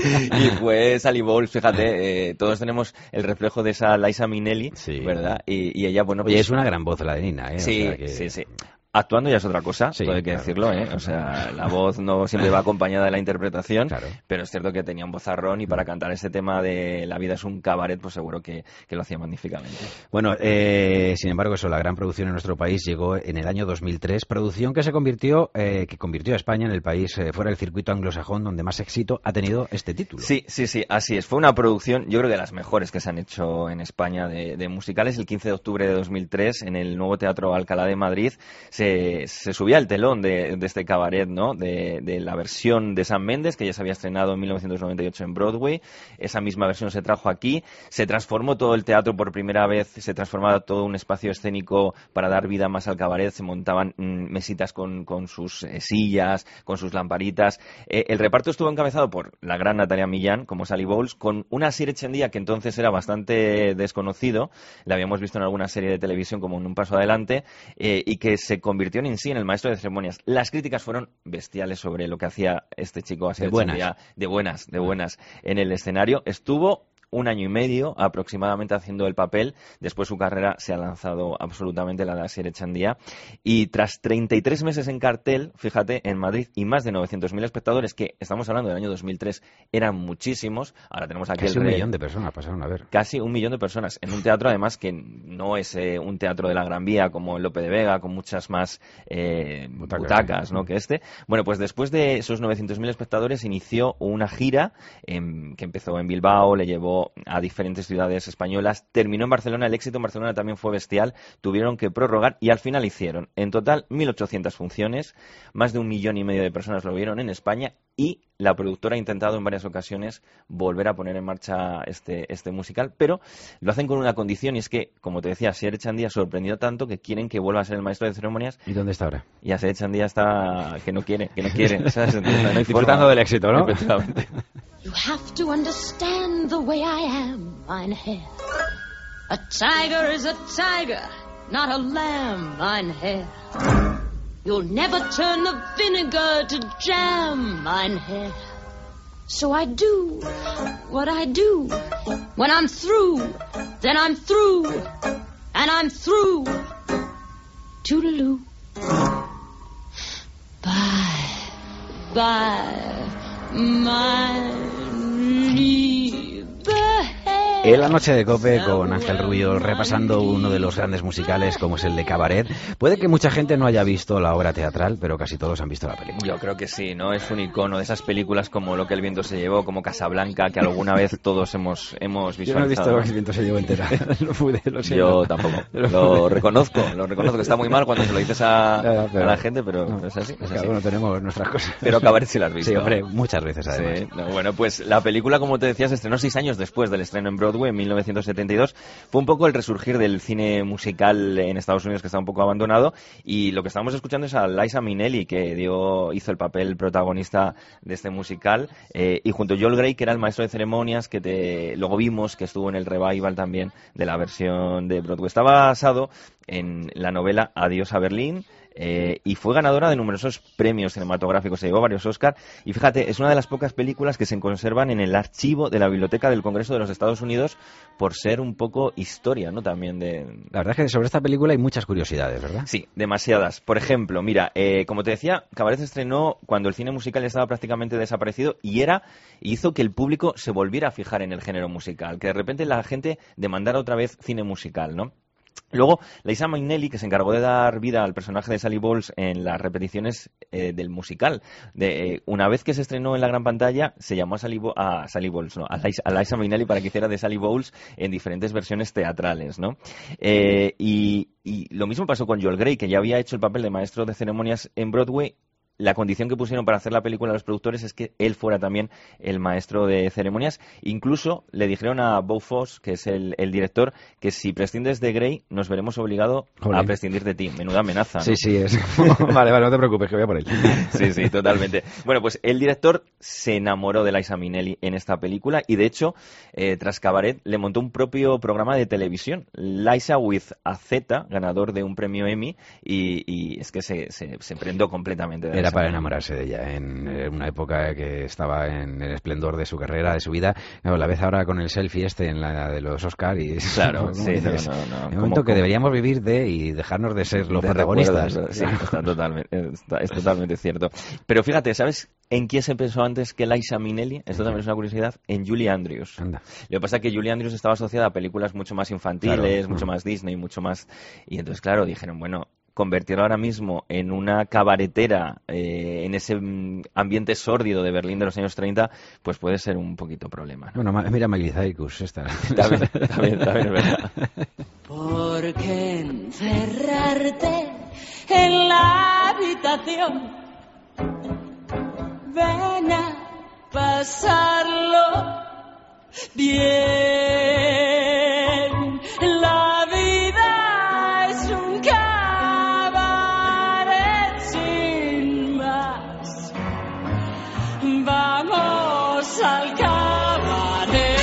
[SPEAKER 14] Y fue Sally Bowles, fíjate, eh, todos tenemos el reflejo de esa Liza Minnelli, sí, ¿verdad? Y, y ella, bueno...
[SPEAKER 2] Oye,
[SPEAKER 14] pues,
[SPEAKER 2] es una gran voz la de Nina, ¿eh?
[SPEAKER 14] Sí,
[SPEAKER 2] o sea que...
[SPEAKER 14] sí, sí. Actuando ya es otra cosa, sí, todo hay que claro. decirlo, ¿eh? O sea, la voz no siempre va acompañada de la interpretación, claro. pero es cierto que tenía un vozarrón y para cantar ese tema de La vida es un cabaret, pues seguro que, que lo hacía magníficamente.
[SPEAKER 2] Bueno, eh, sin embargo, eso, la gran producción en nuestro país llegó en el año dos mil tres, producción que se convirtió, eh, que convirtió a España en el país eh, fuera del circuito anglosajón donde más éxito ha tenido este título.
[SPEAKER 14] Sí, sí, sí, así es. Fue una producción, yo creo que de las mejores que se han hecho en España de, de musicales. El quince de octubre de dos mil tres, en el nuevo Teatro Alcalá de Madrid, se, se subió subía el telón de, de este cabaret, ¿no? De, de la versión de Sam Mendes, que ya se había estrenado en mil novecientos noventa y ocho en Broadway. Esa misma versión se trajo aquí. Se transformó todo el teatro por primera vez, se transformaba todo un espacio escénico para dar vida más al cabaret. Se montaban mmm, mesitas con, con sus eh, sillas, con sus lamparitas. Eh, el reparto estuvo encabezado por la gran Natalia Millán, como Sally Bowles, con una Asier Echendía que entonces era bastante desconocido. La habíamos visto en alguna serie de televisión como en Un paso adelante, eh, y que se convirtió en sí en el maestro de ceremonias. Las críticas fueron bestiales sobre lo que hacía este chico Asier Echendía, de buenas, de buenas en el escenario. Estuvo un año y medio aproximadamente haciendo el papel. Después su carrera se ha lanzado absolutamente, la de Asier Echendía, y tras treinta y tres meses en cartel, fíjate, en Madrid, y más de novecientos mil espectadores, que estamos hablando del año dos mil tres, eran muchísimos. Ahora tenemos aquí
[SPEAKER 2] casi
[SPEAKER 14] el
[SPEAKER 2] un
[SPEAKER 14] rey.
[SPEAKER 2] millón de personas pasaron a ver.
[SPEAKER 14] Casi un millón de personas en un teatro, además que no es eh, un teatro de la Gran Vía como el Lope de Vega, con muchas más eh, butacas, butacas ¿no? que este. Bueno, pues después de esos novecientos mil espectadores inició una gira en, que empezó en Bilbao, le llevó a diferentes ciudades españolas, terminó en Barcelona. El éxito en Barcelona también fue bestial, tuvieron que prorrogar y al final hicieron en total mil ochocientas funciones, más de un millón y medio de personas lo vieron en España, y la productora ha intentado en varias ocasiones volver a poner en marcha este, este musical, pero lo hacen con una condición, y es que, como te decía, Asier Echendía sorprendió tanto que quieren que vuelva a ser el maestro de ceremonias.
[SPEAKER 2] ¿Y dónde está ahora?
[SPEAKER 14] Y Asier Echendía está que no quiere, que no quiere, ¿sabes? Entonces, no hay
[SPEAKER 2] disfrutando
[SPEAKER 14] forma.
[SPEAKER 2] del éxito, ¿no?
[SPEAKER 14] Efectivamente.
[SPEAKER 4] You have to understand the way I am, mein Herr. A tiger is a tiger, not a lamb, mein Herr. You'll never turn the vinegar to jam, mein Herr. So I do what I do. When I'm through, then I'm through. And I'm through. Toodaloo. Bye. Bye. My
[SPEAKER 2] En la noche de COPE con Ángel Rubio, repasando uno de los grandes musicales como es el de Cabaret. Puede que mucha gente no haya visto la obra teatral, pero casi todos han visto la película.
[SPEAKER 14] Yo creo que sí, ¿no? Es un icono de esas películas como Lo que el viento se llevó, como Casablanca, que alguna vez todos hemos, hemos visualizado.
[SPEAKER 2] Yo no he visto Lo que el viento se llevó entera. No pude, lo siento.
[SPEAKER 14] Yo tampoco. Lo, lo reconozco, lo reconozco, que está muy mal cuando se lo dices a, ya, pero, a la gente, pero no, es así. Es
[SPEAKER 2] cada
[SPEAKER 14] así.
[SPEAKER 2] uno tenemos nuestras cosas.
[SPEAKER 14] Pero Cabaret sí la has visto.
[SPEAKER 2] Sí, hombre, muchas veces además.
[SPEAKER 14] Sí, no, bueno, pues la película, como te decía, se estrenó seis años después del estreno en Broadway, en mil novecientos setenta y dos. Fue un poco el resurgir del cine musical en Estados Unidos, que estaba un poco abandonado, y lo que estábamos escuchando es a Liza Minnelli, que dio, hizo el papel protagonista de este musical, eh, y junto a Joel Grey, que era el maestro de ceremonias, que te, luego vimos que estuvo en el revival también de la versión de Broadway. Estaba basado en la novela Adiós a Berlín, Eh, y fue ganadora de numerosos premios cinematográficos, se llevó varios Oscar, y fíjate, es una de las pocas películas que se conservan en el archivo de la Biblioteca del Congreso de los Estados Unidos, por ser un poco historia, ¿no? También de...
[SPEAKER 2] La verdad es que sobre esta película hay muchas curiosidades, ¿verdad?
[SPEAKER 14] Sí, demasiadas. Por ejemplo, mira, eh, como te decía, Cabaret se estrenó cuando el cine musical estaba prácticamente desaparecido, y era, hizo que el público se volviera a fijar en el género musical, que de repente la gente demandara otra vez cine musical, ¿no? Luego, Liza Minnelli, que se encargó de dar vida al personaje de Sally Bowles en las repeticiones eh, del musical. De, eh, una vez que se estrenó en la gran pantalla, se llamó a Sally, Bo- a Sally Bowles, no, a Liza, a Liza Minnelli para que hiciera de Sally Bowles en diferentes versiones teatrales, ¿no? Eh, y, y lo mismo pasó con Joel Grey, que ya había hecho el papel de maestro de ceremonias en Broadway. La condición que pusieron para hacer la película los productores es que él fuera también el maestro de ceremonias. Incluso le dijeron a Bob Fosse, que es el, el director, que si prescindes de Grey, nos veremos obligados a prescindir de ti. Menuda amenaza, ¿no?
[SPEAKER 2] Sí, sí, es... vale, vale, no te preocupes, que voy a por él.
[SPEAKER 14] Sí, sí, totalmente. Bueno, pues el director se enamoró de Liza Minnelli en esta película y, de hecho, eh, tras Cabaret, le montó un propio programa de televisión, Liza with a Z, ganador de un premio Emmy, y, y es que se, se, se prendó completamente de
[SPEAKER 2] Era para enamorarse de ella en una época que estaba en el esplendor de su carrera, de su vida. No, la vez ahora con el selfie este en la de los Oscar y
[SPEAKER 14] claro, sí, dices, no, no, no.
[SPEAKER 2] El momento que deberíamos vivir de y dejarnos de ser los de protagonistas.
[SPEAKER 14] Recuerdos, sí, está totalmente, está, es totalmente cierto. Pero fíjate, ¿sabes en quién se pensó antes que Liza Minnelli? Esto también es una curiosidad. En Julie Andrews.
[SPEAKER 2] Anda.
[SPEAKER 14] Lo que pasa es que Julie Andrews estaba asociada a películas mucho más infantiles, claro. mucho más Disney, mucho más... Y entonces, claro, dijeron, bueno... convertirlo ahora mismo en una cabaretera eh, en ese ambiente sórdido de Berlín de los años treinta, pues puede ser un poquito problema, ¿no?
[SPEAKER 2] Bueno, mira Miley Cyrus, esta.
[SPEAKER 14] también, también, también es verdad.
[SPEAKER 4] ¿Por qué encerrarte en la habitación? Ven a pasarlo bien. La vida es un cabaret sin más. Vamos al cabaret.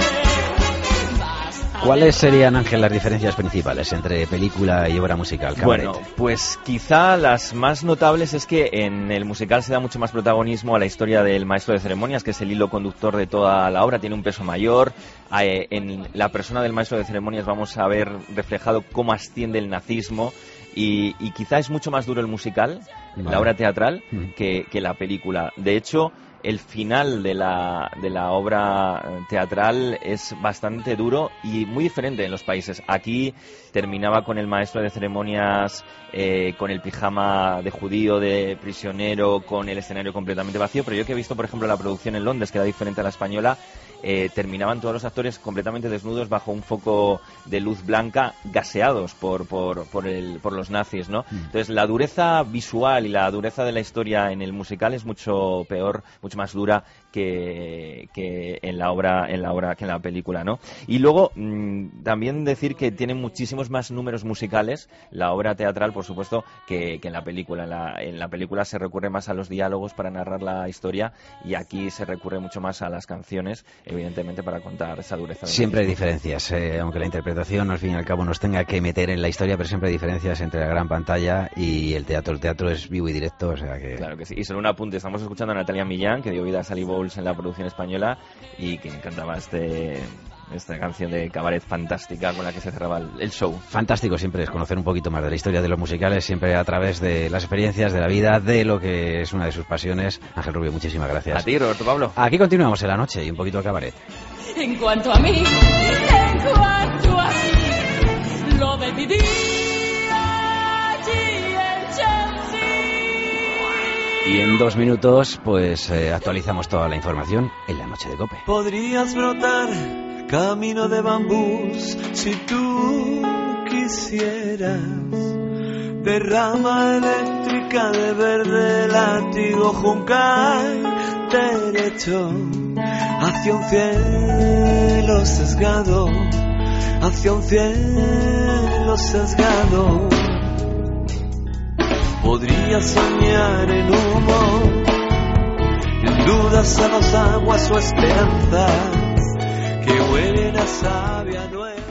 [SPEAKER 2] ¿Cuáles serían, Ángel, las diferencias principales entre película y obra musical? Cabaret.
[SPEAKER 14] Bueno, pues quizá las más notables es que en el musical se da mucho más protagonismo a la historia del maestro de ceremonias, que es el hilo conductor de toda la obra, tiene un peso mayor. Eh, en la persona del maestro de ceremonias vamos a ver reflejado cómo asciende el nazismo y, y quizá es mucho más duro el musical, vale. la obra teatral, mm. que, que la película. De hecho, el final de la, de la obra teatral es bastante duro y muy diferente en los países. Aquí terminaba con el maestro de ceremonias eh, con el pijama de judío, de prisionero, con el escenario completamente vacío, pero yo que he visto, por ejemplo, la producción en Londres, que era diferente a la española, eh, terminaban todos los actores completamente desnudos bajo un foco de luz blanca, gaseados por, por, por, el, por los nazis, ¿no? Mm. Entonces, la dureza visual y la dureza de la historia en el musical es mucho peor, mucho más dura que, que en la obra en la obra que en la película, ¿no? Y luego mmm, también decir que tiene muchísimos más números musicales la obra teatral, por supuesto, que, que en la película. En la, en la película se recurre más a los diálogos para narrar la historia y aquí se recurre mucho más a las canciones, evidentemente, para contar esa dureza.
[SPEAKER 2] Siempre hay diferencias, eh, aunque la interpretación al fin y al cabo nos tenga que meter en la historia, pero siempre hay diferencias entre la gran pantalla y el teatro. El teatro es vivo y directo, o sea que...
[SPEAKER 14] Claro que sí. Y solo un apunte, estamos escuchando a Natalia Millán, que dio vida a Sally Bowles en la producción española y que cantaba este... esta canción de cabaret fantástica con la que se cerraba el, el show.
[SPEAKER 2] Fantástico siempre es conocer un poquito más de la historia de los musicales, siempre a través de las experiencias de la vida, de lo que es una de sus pasiones. Ángel Rubio, muchísimas gracias.
[SPEAKER 14] A ti, Roberto Pablo.
[SPEAKER 2] Aquí continuamos en la noche y un poquito de cabaret.
[SPEAKER 4] En cuanto a mí, en cuanto a mí, lo decidí allí en Chelsea.
[SPEAKER 2] Y en dos minutos, pues eh, actualizamos toda la información en la noche de COPE.
[SPEAKER 15] Podrías brotar camino de bambús si tú quisieras, de rama eléctrica, de verde látigo juncal, derecho hacia un cielo sesgado, hacia un cielo sesgado. Podrías soñar en humo, en dudas a dos aguas o esperanzas que huelen a savia nueva.